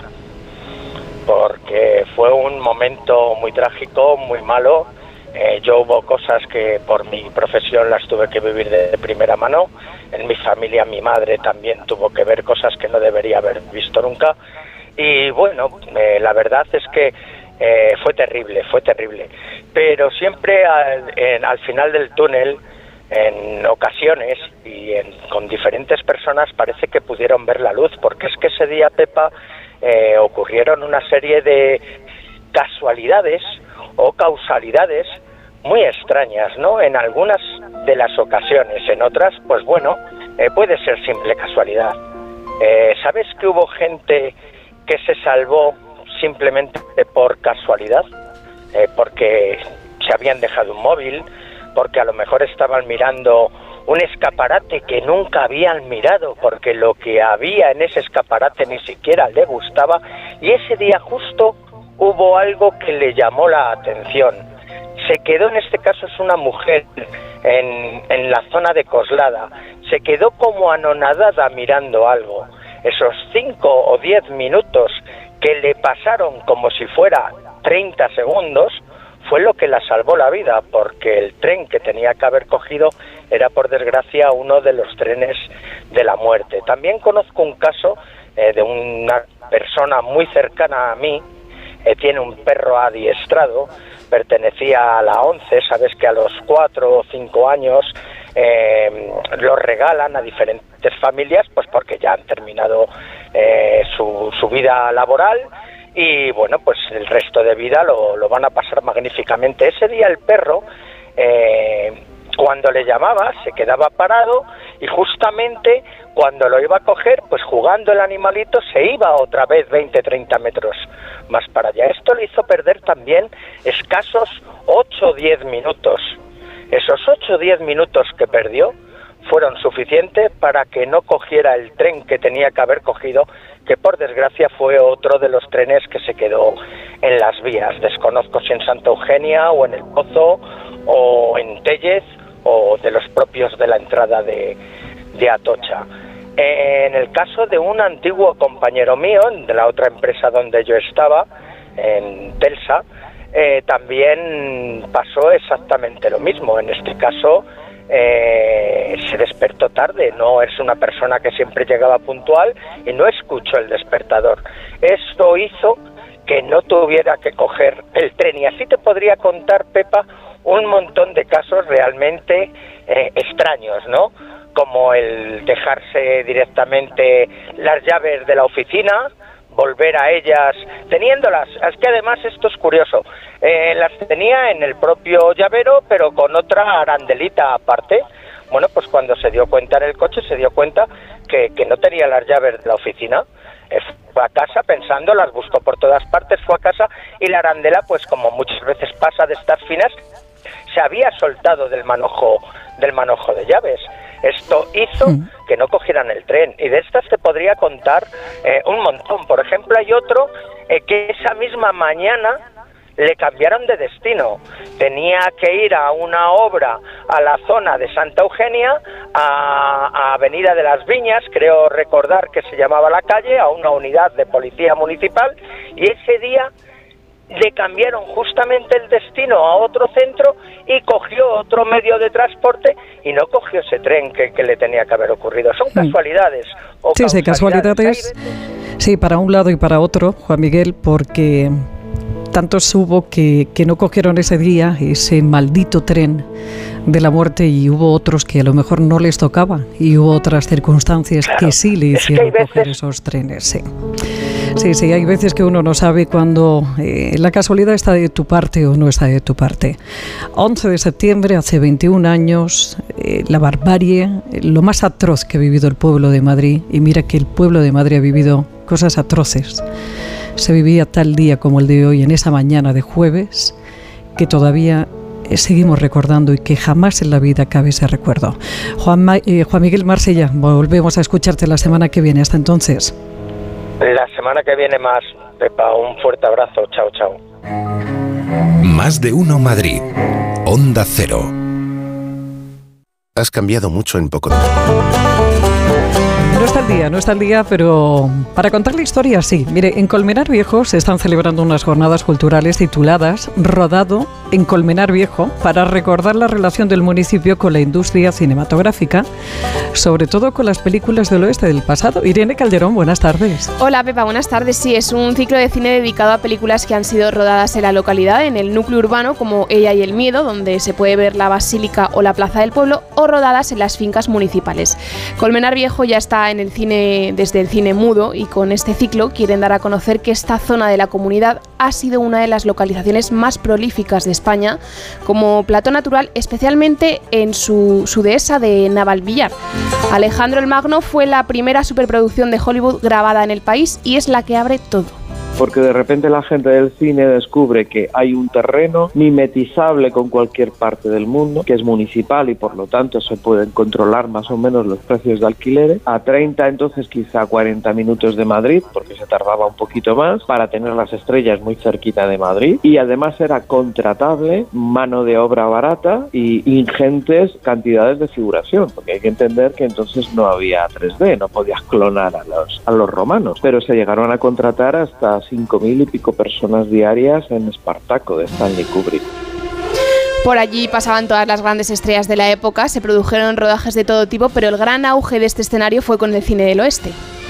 Porque fue un momento muy trágico, muy malo. Eh, yo hubo cosas que por mi profesión las tuve que vivir de primera mano. En mi familia, mi madre también tuvo que ver cosas que no debería haber visto nunca. Y bueno, eh, la verdad es que eh, fue terrible, fue terrible. Pero siempre al, en, al final del túnel, en ocasiones y en, con diferentes personas, parece que pudieron ver la luz. Porque es que ese día, Pepa, eh, ocurrieron una serie de casualidades o causalidades muy extrañas, ¿no? En algunas de las ocasiones, en otras, pues bueno, eh, puede ser simple casualidad. Eh, ¿Sabes que hubo gente que se salvó simplemente por casualidad? Eh, porque se habían dejado un móvil, porque a lo mejor estaban mirando un escaparate que nunca habían mirado, porque lo que había en ese escaparate ni siquiera le gustaba, y ese día justo hubo algo que le llamó la atención. Se quedó, en este caso es una mujer, en, en la zona de Coslada, se quedó como anonadada mirando algo. Esos cinco o diez minutos que le pasaron como si fuera treinta segundos, fue lo que la salvó la vida, porque el tren que tenía que haber cogido era, por desgracia, uno de los trenes de la muerte. También conozco un caso eh, de una persona muy cercana a mí. Eh, tiene un perro adiestrado, pertenecía a la ONCE, sabes que a los cuatro o cinco años eh, los regalan a diferentes familias, pues porque ya han terminado eh, su, su vida laboral y bueno, pues el resto de vida lo, lo van a pasar magníficamente. Ese día el perro, eh, cuando le llamaba, se quedaba parado y justamente cuando lo iba a coger, pues jugando el animalito, se iba otra vez veinte, treinta metros más para allá. Esto le hizo perder también escasos ocho o diez minutos. Esos ocho o diez minutos que perdió fueron suficientes para que no cogiera el tren que tenía que haber cogido, que por desgracia fue otro de los trenes que se quedó en las vías. Desconozco si en Santa Eugenia o en El Pozo o en Tellez o de los propios de la entrada de, de Atocha. En el caso de un antiguo compañero mío, de la otra empresa donde yo estaba, en Telsa, eh, también pasó exactamente lo mismo. En este caso eh, se despertó tarde, no es una persona que siempre llegaba puntual y no escuchó el despertador. Esto hizo que no tuviera que coger el tren, y así te podría contar, Pepa, un montón de casos realmente eh, extraños, ¿no? Como el dejarse directamente las llaves de la oficina, volver a ellas teniéndolas. Es que además esto es curioso, eh, las tenía en el propio llavero, pero con otra arandelita aparte. Bueno, pues cuando se dio cuenta en el coche, se dio cuenta que, que no tenía las llaves de la oficina. Eh, fue a casa pensando, las buscó por todas partes, fue a casa y la arandela, pues como muchas veces pasa de estas finas, se había soltado del manojo, del manojo de llaves. Esto hizo mm. que no cogieran el tren, y de estas te podría contar eh, un montón. Por ejemplo, hay otro eh, que esa misma mañana le cambiaron de destino. Tenía que ir a una obra a la zona de Santa Eugenia, a, a Avenida de las Viñas, creo recordar que se llamaba la calle, a una unidad de policía municipal, y ese día le cambiaron justamente el destino a otro centro y cogió otro medio de transporte y no cogió ese tren que, que le tenía que haber ocurrido. Son casualidades. O sí, sí, casualidades. Sí, para un lado y para otro, Juan Miguel, porque tantos hubo que, que no cogieron ese día ese maldito tren de la muerte, y hubo otros que a lo mejor no les tocaba, y hubo otras circunstancias claro, que sí le hicieron veces... coger esos trenes. Sí. sí, sí, hay veces que uno no sabe cuándo eh, la casualidad está de tu parte o no está de tu parte. once de septiembre, hace veintiún años, eh, la barbarie, lo más atroz que ha vivido el pueblo de Madrid, y mira que el pueblo de Madrid ha vivido cosas atroces. Se vivía tal día como el de hoy, en esa mañana de jueves, que todavía seguimos recordando y que jamás en la vida cabe ese recuerdo. Juan, Ma- eh, Juan Miguel Marsella, volvemos a escucharte la semana que viene. Hasta entonces. La semana que viene más, Pepa. Un fuerte abrazo. Chao, chao. Más de uno Madrid. Onda Cero. Has cambiado mucho en poco tiempo. No está el día, no está el día, pero para contar la historia sí. Mire, en Colmenar Viejo se están celebrando unas jornadas culturales tituladas Rodado en Colmenar Viejo, para recordar la relación del municipio con la industria cinematográfica, sobre todo con las películas del oeste del pasado. Irene Calderón, buenas tardes. Hola Pepa, buenas tardes. Sí, es un ciclo de cine dedicado a películas que han sido rodadas en la localidad, en el núcleo urbano, como Ella y el miedo, donde se puede ver la Basílica o la Plaza del Pueblo, o rodadas en las fincas municipales. Colmenar Viejo ya está en el cine desde el cine mudo, y con este ciclo quieren dar a conocer que esta zona de la comunidad ha sido una de las localizaciones más prolíficas de España como plató natural, especialmente en su, su dehesa de Navalvillar. Alejandro el Magno fue la primera superproducción de Hollywood grabada en el país, y es la que abre todo. Porque de repente la gente del cine descubre que hay un terreno mimetizable con cualquier parte del mundo, que es municipal y por lo tanto se pueden controlar más o menos los precios de alquileres, a treinta, entonces quizá cuarenta minutos de Madrid, porque se tardaba un poquito más, para tener las estrellas muy cerquita de Madrid, y además era contratable, mano de obra barata y ingentes cantidades de figuración, porque hay que entender que entonces no había tres D, no podías clonar a los, a los romanos, pero se llegaron a contratar hasta cinco mil y pico personas diarias en Espartaco de Stanley Kubrick. Por allí pasaban todas las grandes estrellas de la época, se produjeron rodajes de todo tipo, pero el gran auge de este escenario fue con el cine del oeste.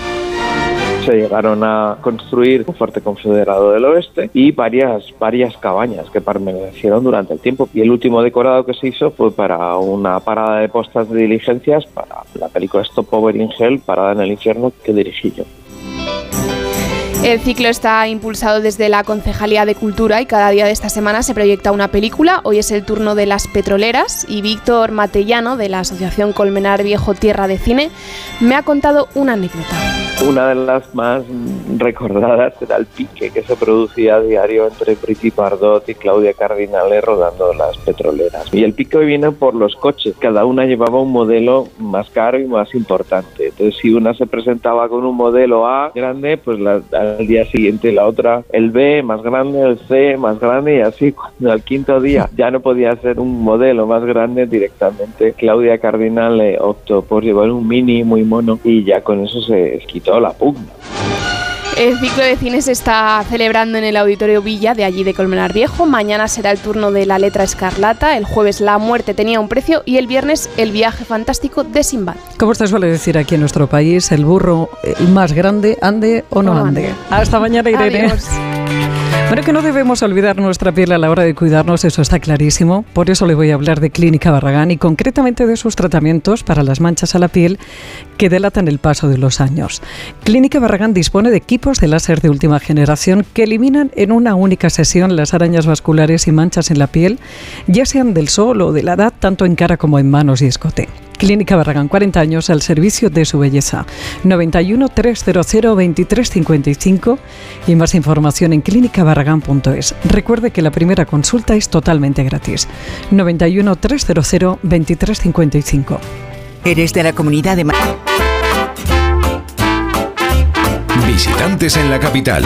Se llegaron a construir un fuerte confederado del oeste y varias, varias cabañas que permanecieron durante el tiempo. Y el último decorado que se hizo fue para una parada de postas de diligencias para la película Stopover in Hell, Parada en el Infierno, que dirigí yo. El ciclo está impulsado desde la Concejalía de Cultura, y cada día de esta semana se proyecta una película. Hoy es el turno de Las Petroleras, y Víctor Matellano, de la Asociación Colmenar Viejo Tierra de Cine, me ha contado una anécdota. Una de las más recordadas era el pique que se producía a diario entre Priti Bardot y Claudia Cardinale rodando Las Petroleras. Y el pique viene por los coches, cada una llevaba un modelo más caro y más importante. Entonces, si una se presentaba con un modelo A grande, pues la, al día siguiente la otra el B más grande, el C más grande, y así cuando al quinto día ya no podía ser un modelo más grande, directamente Claudia Cardinale optó por llevar un Mini muy mono y ya con eso se quitó la pugna. El ciclo de cine se está celebrando en el Auditorio Villa, de allí de Colmenar Viejo. Mañana será el turno de La Letra Escarlata, el jueves La Muerte tenía un precio y el viernes El viaje fantástico de Sinbad. Como se suele decir aquí en nuestro país, el burro el más grande, ande o no, no ande. ande. Hasta mañana, Irene. Adiós. Bueno, que no debemos olvidar nuestra piel a la hora de cuidarnos, eso está clarísimo. Por eso le voy a hablar de Clínica Barragán y concretamente de sus tratamientos para las manchas a la piel que delatan el paso de los años. Clínica Barragán dispone de equipos de láser de última generación que eliminan en una única sesión las arañas vasculares y manchas en la piel, ya sean del sol o de la edad, tanto en cara como en manos y escote. Clínica Barragán, cuarenta años al servicio de su belleza. noventa y uno, trescientos veintitrés cincuenta y cinco y más información en clínica barragán punto es. Recuerde que la primera consulta es totalmente gratis. noventa y uno, trescientos veintitrés cincuenta y cinco. ¿Eres de la Comunidad de Madrid? Visitantes en la capital.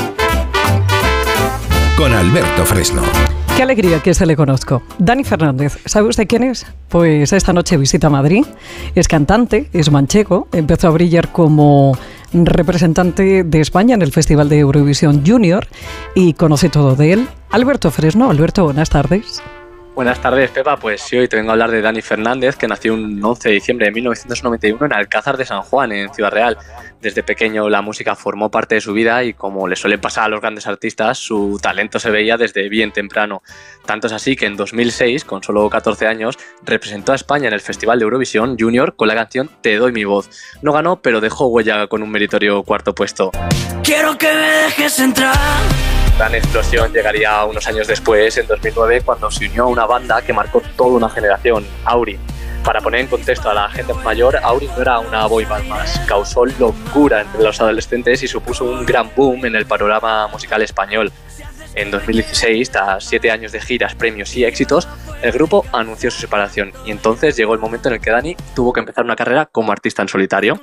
Con Alberto Fresno. Qué alegría que se le conozco. Dani Fernández, ¿sabe usted quién es? Pues esta noche visita Madrid, es cantante, es manchego, empezó a brillar como representante de España en el Festival de Eurovisión Junior y conoce todo de él. Alberto Fresno. Alberto, buenas tardes. Buenas tardes, Pepa. Pues sí, hoy te vengo a hablar de Dani Fernández, que nació un once de diciembre de mil novecientos noventa y uno en Alcázar de San Juan, en Ciudad Real. Desde pequeño la música formó parte de su vida y, como le suele pasar a los grandes artistas, su talento se veía desde bien temprano. Tanto es así que en dos mil seis, con solo catorce años, representó a España en el Festival de Eurovisión Junior con la canción Te doy mi voz. No ganó, pero dejó huella con un meritorio cuarto puesto. Quiero que me dejes entrar. La gran explosión llegaría unos años después, en dos mil nueve, cuando se unió a una banda que marcó toda una generación, Auri. Para poner en contexto a la gente mayor, Auri no era una boy band más, causó locura entre los adolescentes y supuso un gran boom en el panorama musical español. En dos mil dieciséis, tras siete años de giras, premios y éxitos, el grupo anunció su separación y entonces llegó el momento en el que Dani tuvo que empezar una carrera como artista en solitario.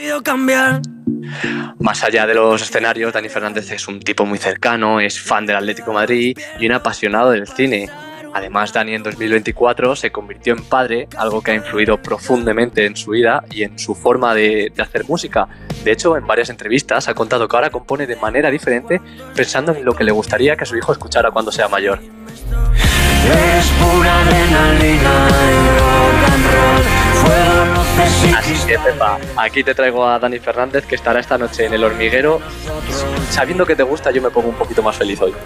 Más allá de los escenarios, Dani Fernández es un tipo muy cercano, es fan del Atlético de Madrid y un apasionado del cine. Además, Dani en dos mil veinticuatro se convirtió en padre, algo que ha influido profundamente en su vida y en su forma de, de hacer música. De hecho, en varias entrevistas ha contado que ahora compone de manera diferente, pensando en lo que le gustaría que su hijo escuchara cuando sea mayor. Es pura adrenalina, rock and roll, fuego no necesita. Así que, Pepa, aquí te traigo a Dani Fernández, que estará esta noche en El Hormiguero. Sabiendo que te gusta, yo me pongo un poquito más feliz hoy.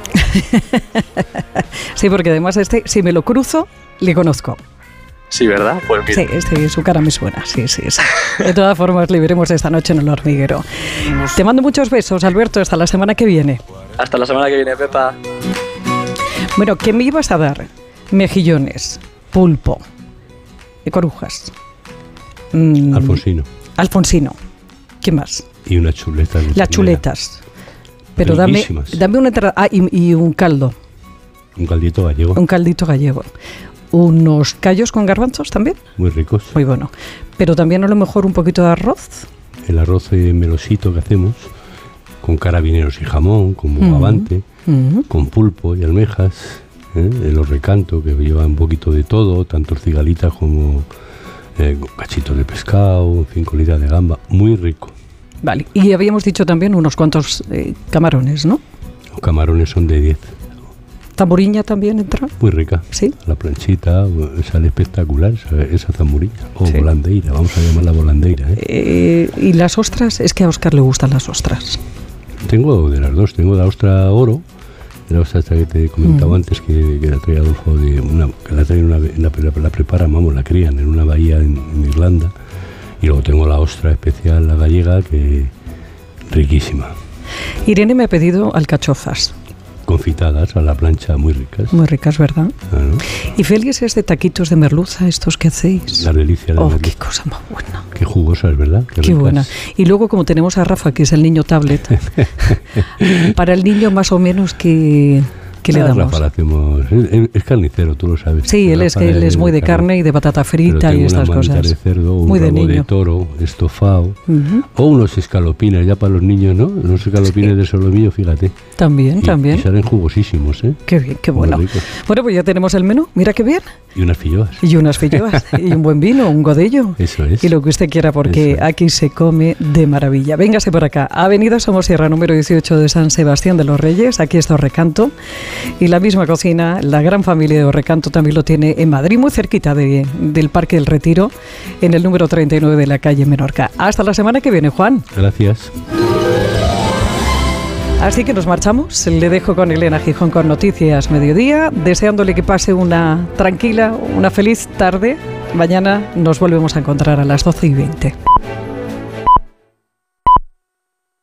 Sí, porque además este, si me lo cruzo, le conozco. Sí, ¿verdad? Pues mira. Sí, este, su cara me suena, sí, sí, sí. De todas formas, le veremos esta noche en El Hormiguero. Te mando muchos besos, Alberto, hasta la semana que viene. Hasta la semana que viene, Pepa. Bueno, ¿qué me ibas a dar? Mejillones, pulpo, corujas. Mm, Alfonsino. Alfonsino. ¿Qué más? Y unas chuletas. Las chuletas. Pero dame, dame una entrada. Ah, y, y un caldo. Un caldito gallego. Un caldito gallego. Unos callos con garbanzos también. Muy ricos. Muy bueno. Pero también a lo mejor un poquito de arroz. El arroz melosito que hacemos, con carabineros y jamón, con bogavante, uh-huh. con pulpo y almejas, ¿eh? El orrecanto, que lleva un poquito de todo, tanto cigalitas como eh, cachitos de pescado, cinco libras de gamba, muy rico. Vale, y habíamos dicho también unos cuantos eh, camarones, ¿no? Los camarones son de diez. ¿Zamburiña también entra? Muy rica. Sí. La planchita sale espectacular, esa zamburiña. O sí. volandeira, vamos a llamarla volandeira. ¿eh? Eh, ¿Y las ostras? Es que a Óscar le gustan las ostras. Tengo de las dos, tengo la ostra oro, la ostra esta que te he comentado mm. antes, que, que la trae Adolfo, de una, que la traen, una, la, la, la preparan, vamos, la crían en una bahía en, en Irlanda. Y luego tengo la ostra especial, la gallega, que riquísima. Irene me ha pedido alcachofas. confitadas a la plancha, muy ricas. Muy ricas, ¿verdad? Claro. Y Félix es de taquitos de merluza, estos que hacéis. La delicia de Oh, merluza. qué cosa más buena. Qué jugosas, ¿verdad? Qué, Qué ricas. buena. Y luego, como tenemos a Rafa, que es el niño tablet, para el niño más o menos que... ¿Qué le Ah, damos? Rafa, le hacemos, es, es carnicero, tú lo sabes. Sí, él es, Rafa él es muy de carne y de patata frita y estas una manita cosas. de cerdo, un Muy de rabo de, niño. toro, estofado, Ujú. o unos escalopines, ya para los niños, ¿no? Unos escalopines de solomillo, fíjate. También, Y- también. Y salen jugosísimos, ¿eh? Qué bien, qué Muy bueno. ricos. Bueno, pues ya tenemos el menú. Mira qué bien. Y unas filloas. Y unas filloas. Y un buen vino, un godello. Eso es. Y lo que usted quiera, porque Eso es. aquí se come de maravilla. Véngase por acá. Avenida Somosierra, número dieciocho de San Sebastián de los Reyes. Aquí está Recanto. Y la misma cocina, la gran familia de Recanto también lo tiene en Madrid, muy cerquita de, del Parque del Retiro, en el número treinta y nueve de la calle Menorca. Hasta la semana que viene, Juan. Gracias. Así que nos marchamos. Le dejo con Elena Gijón con Noticias Mediodía, deseándole que pase una tranquila, una feliz tarde. Mañana nos volvemos a encontrar a las doce y veinte.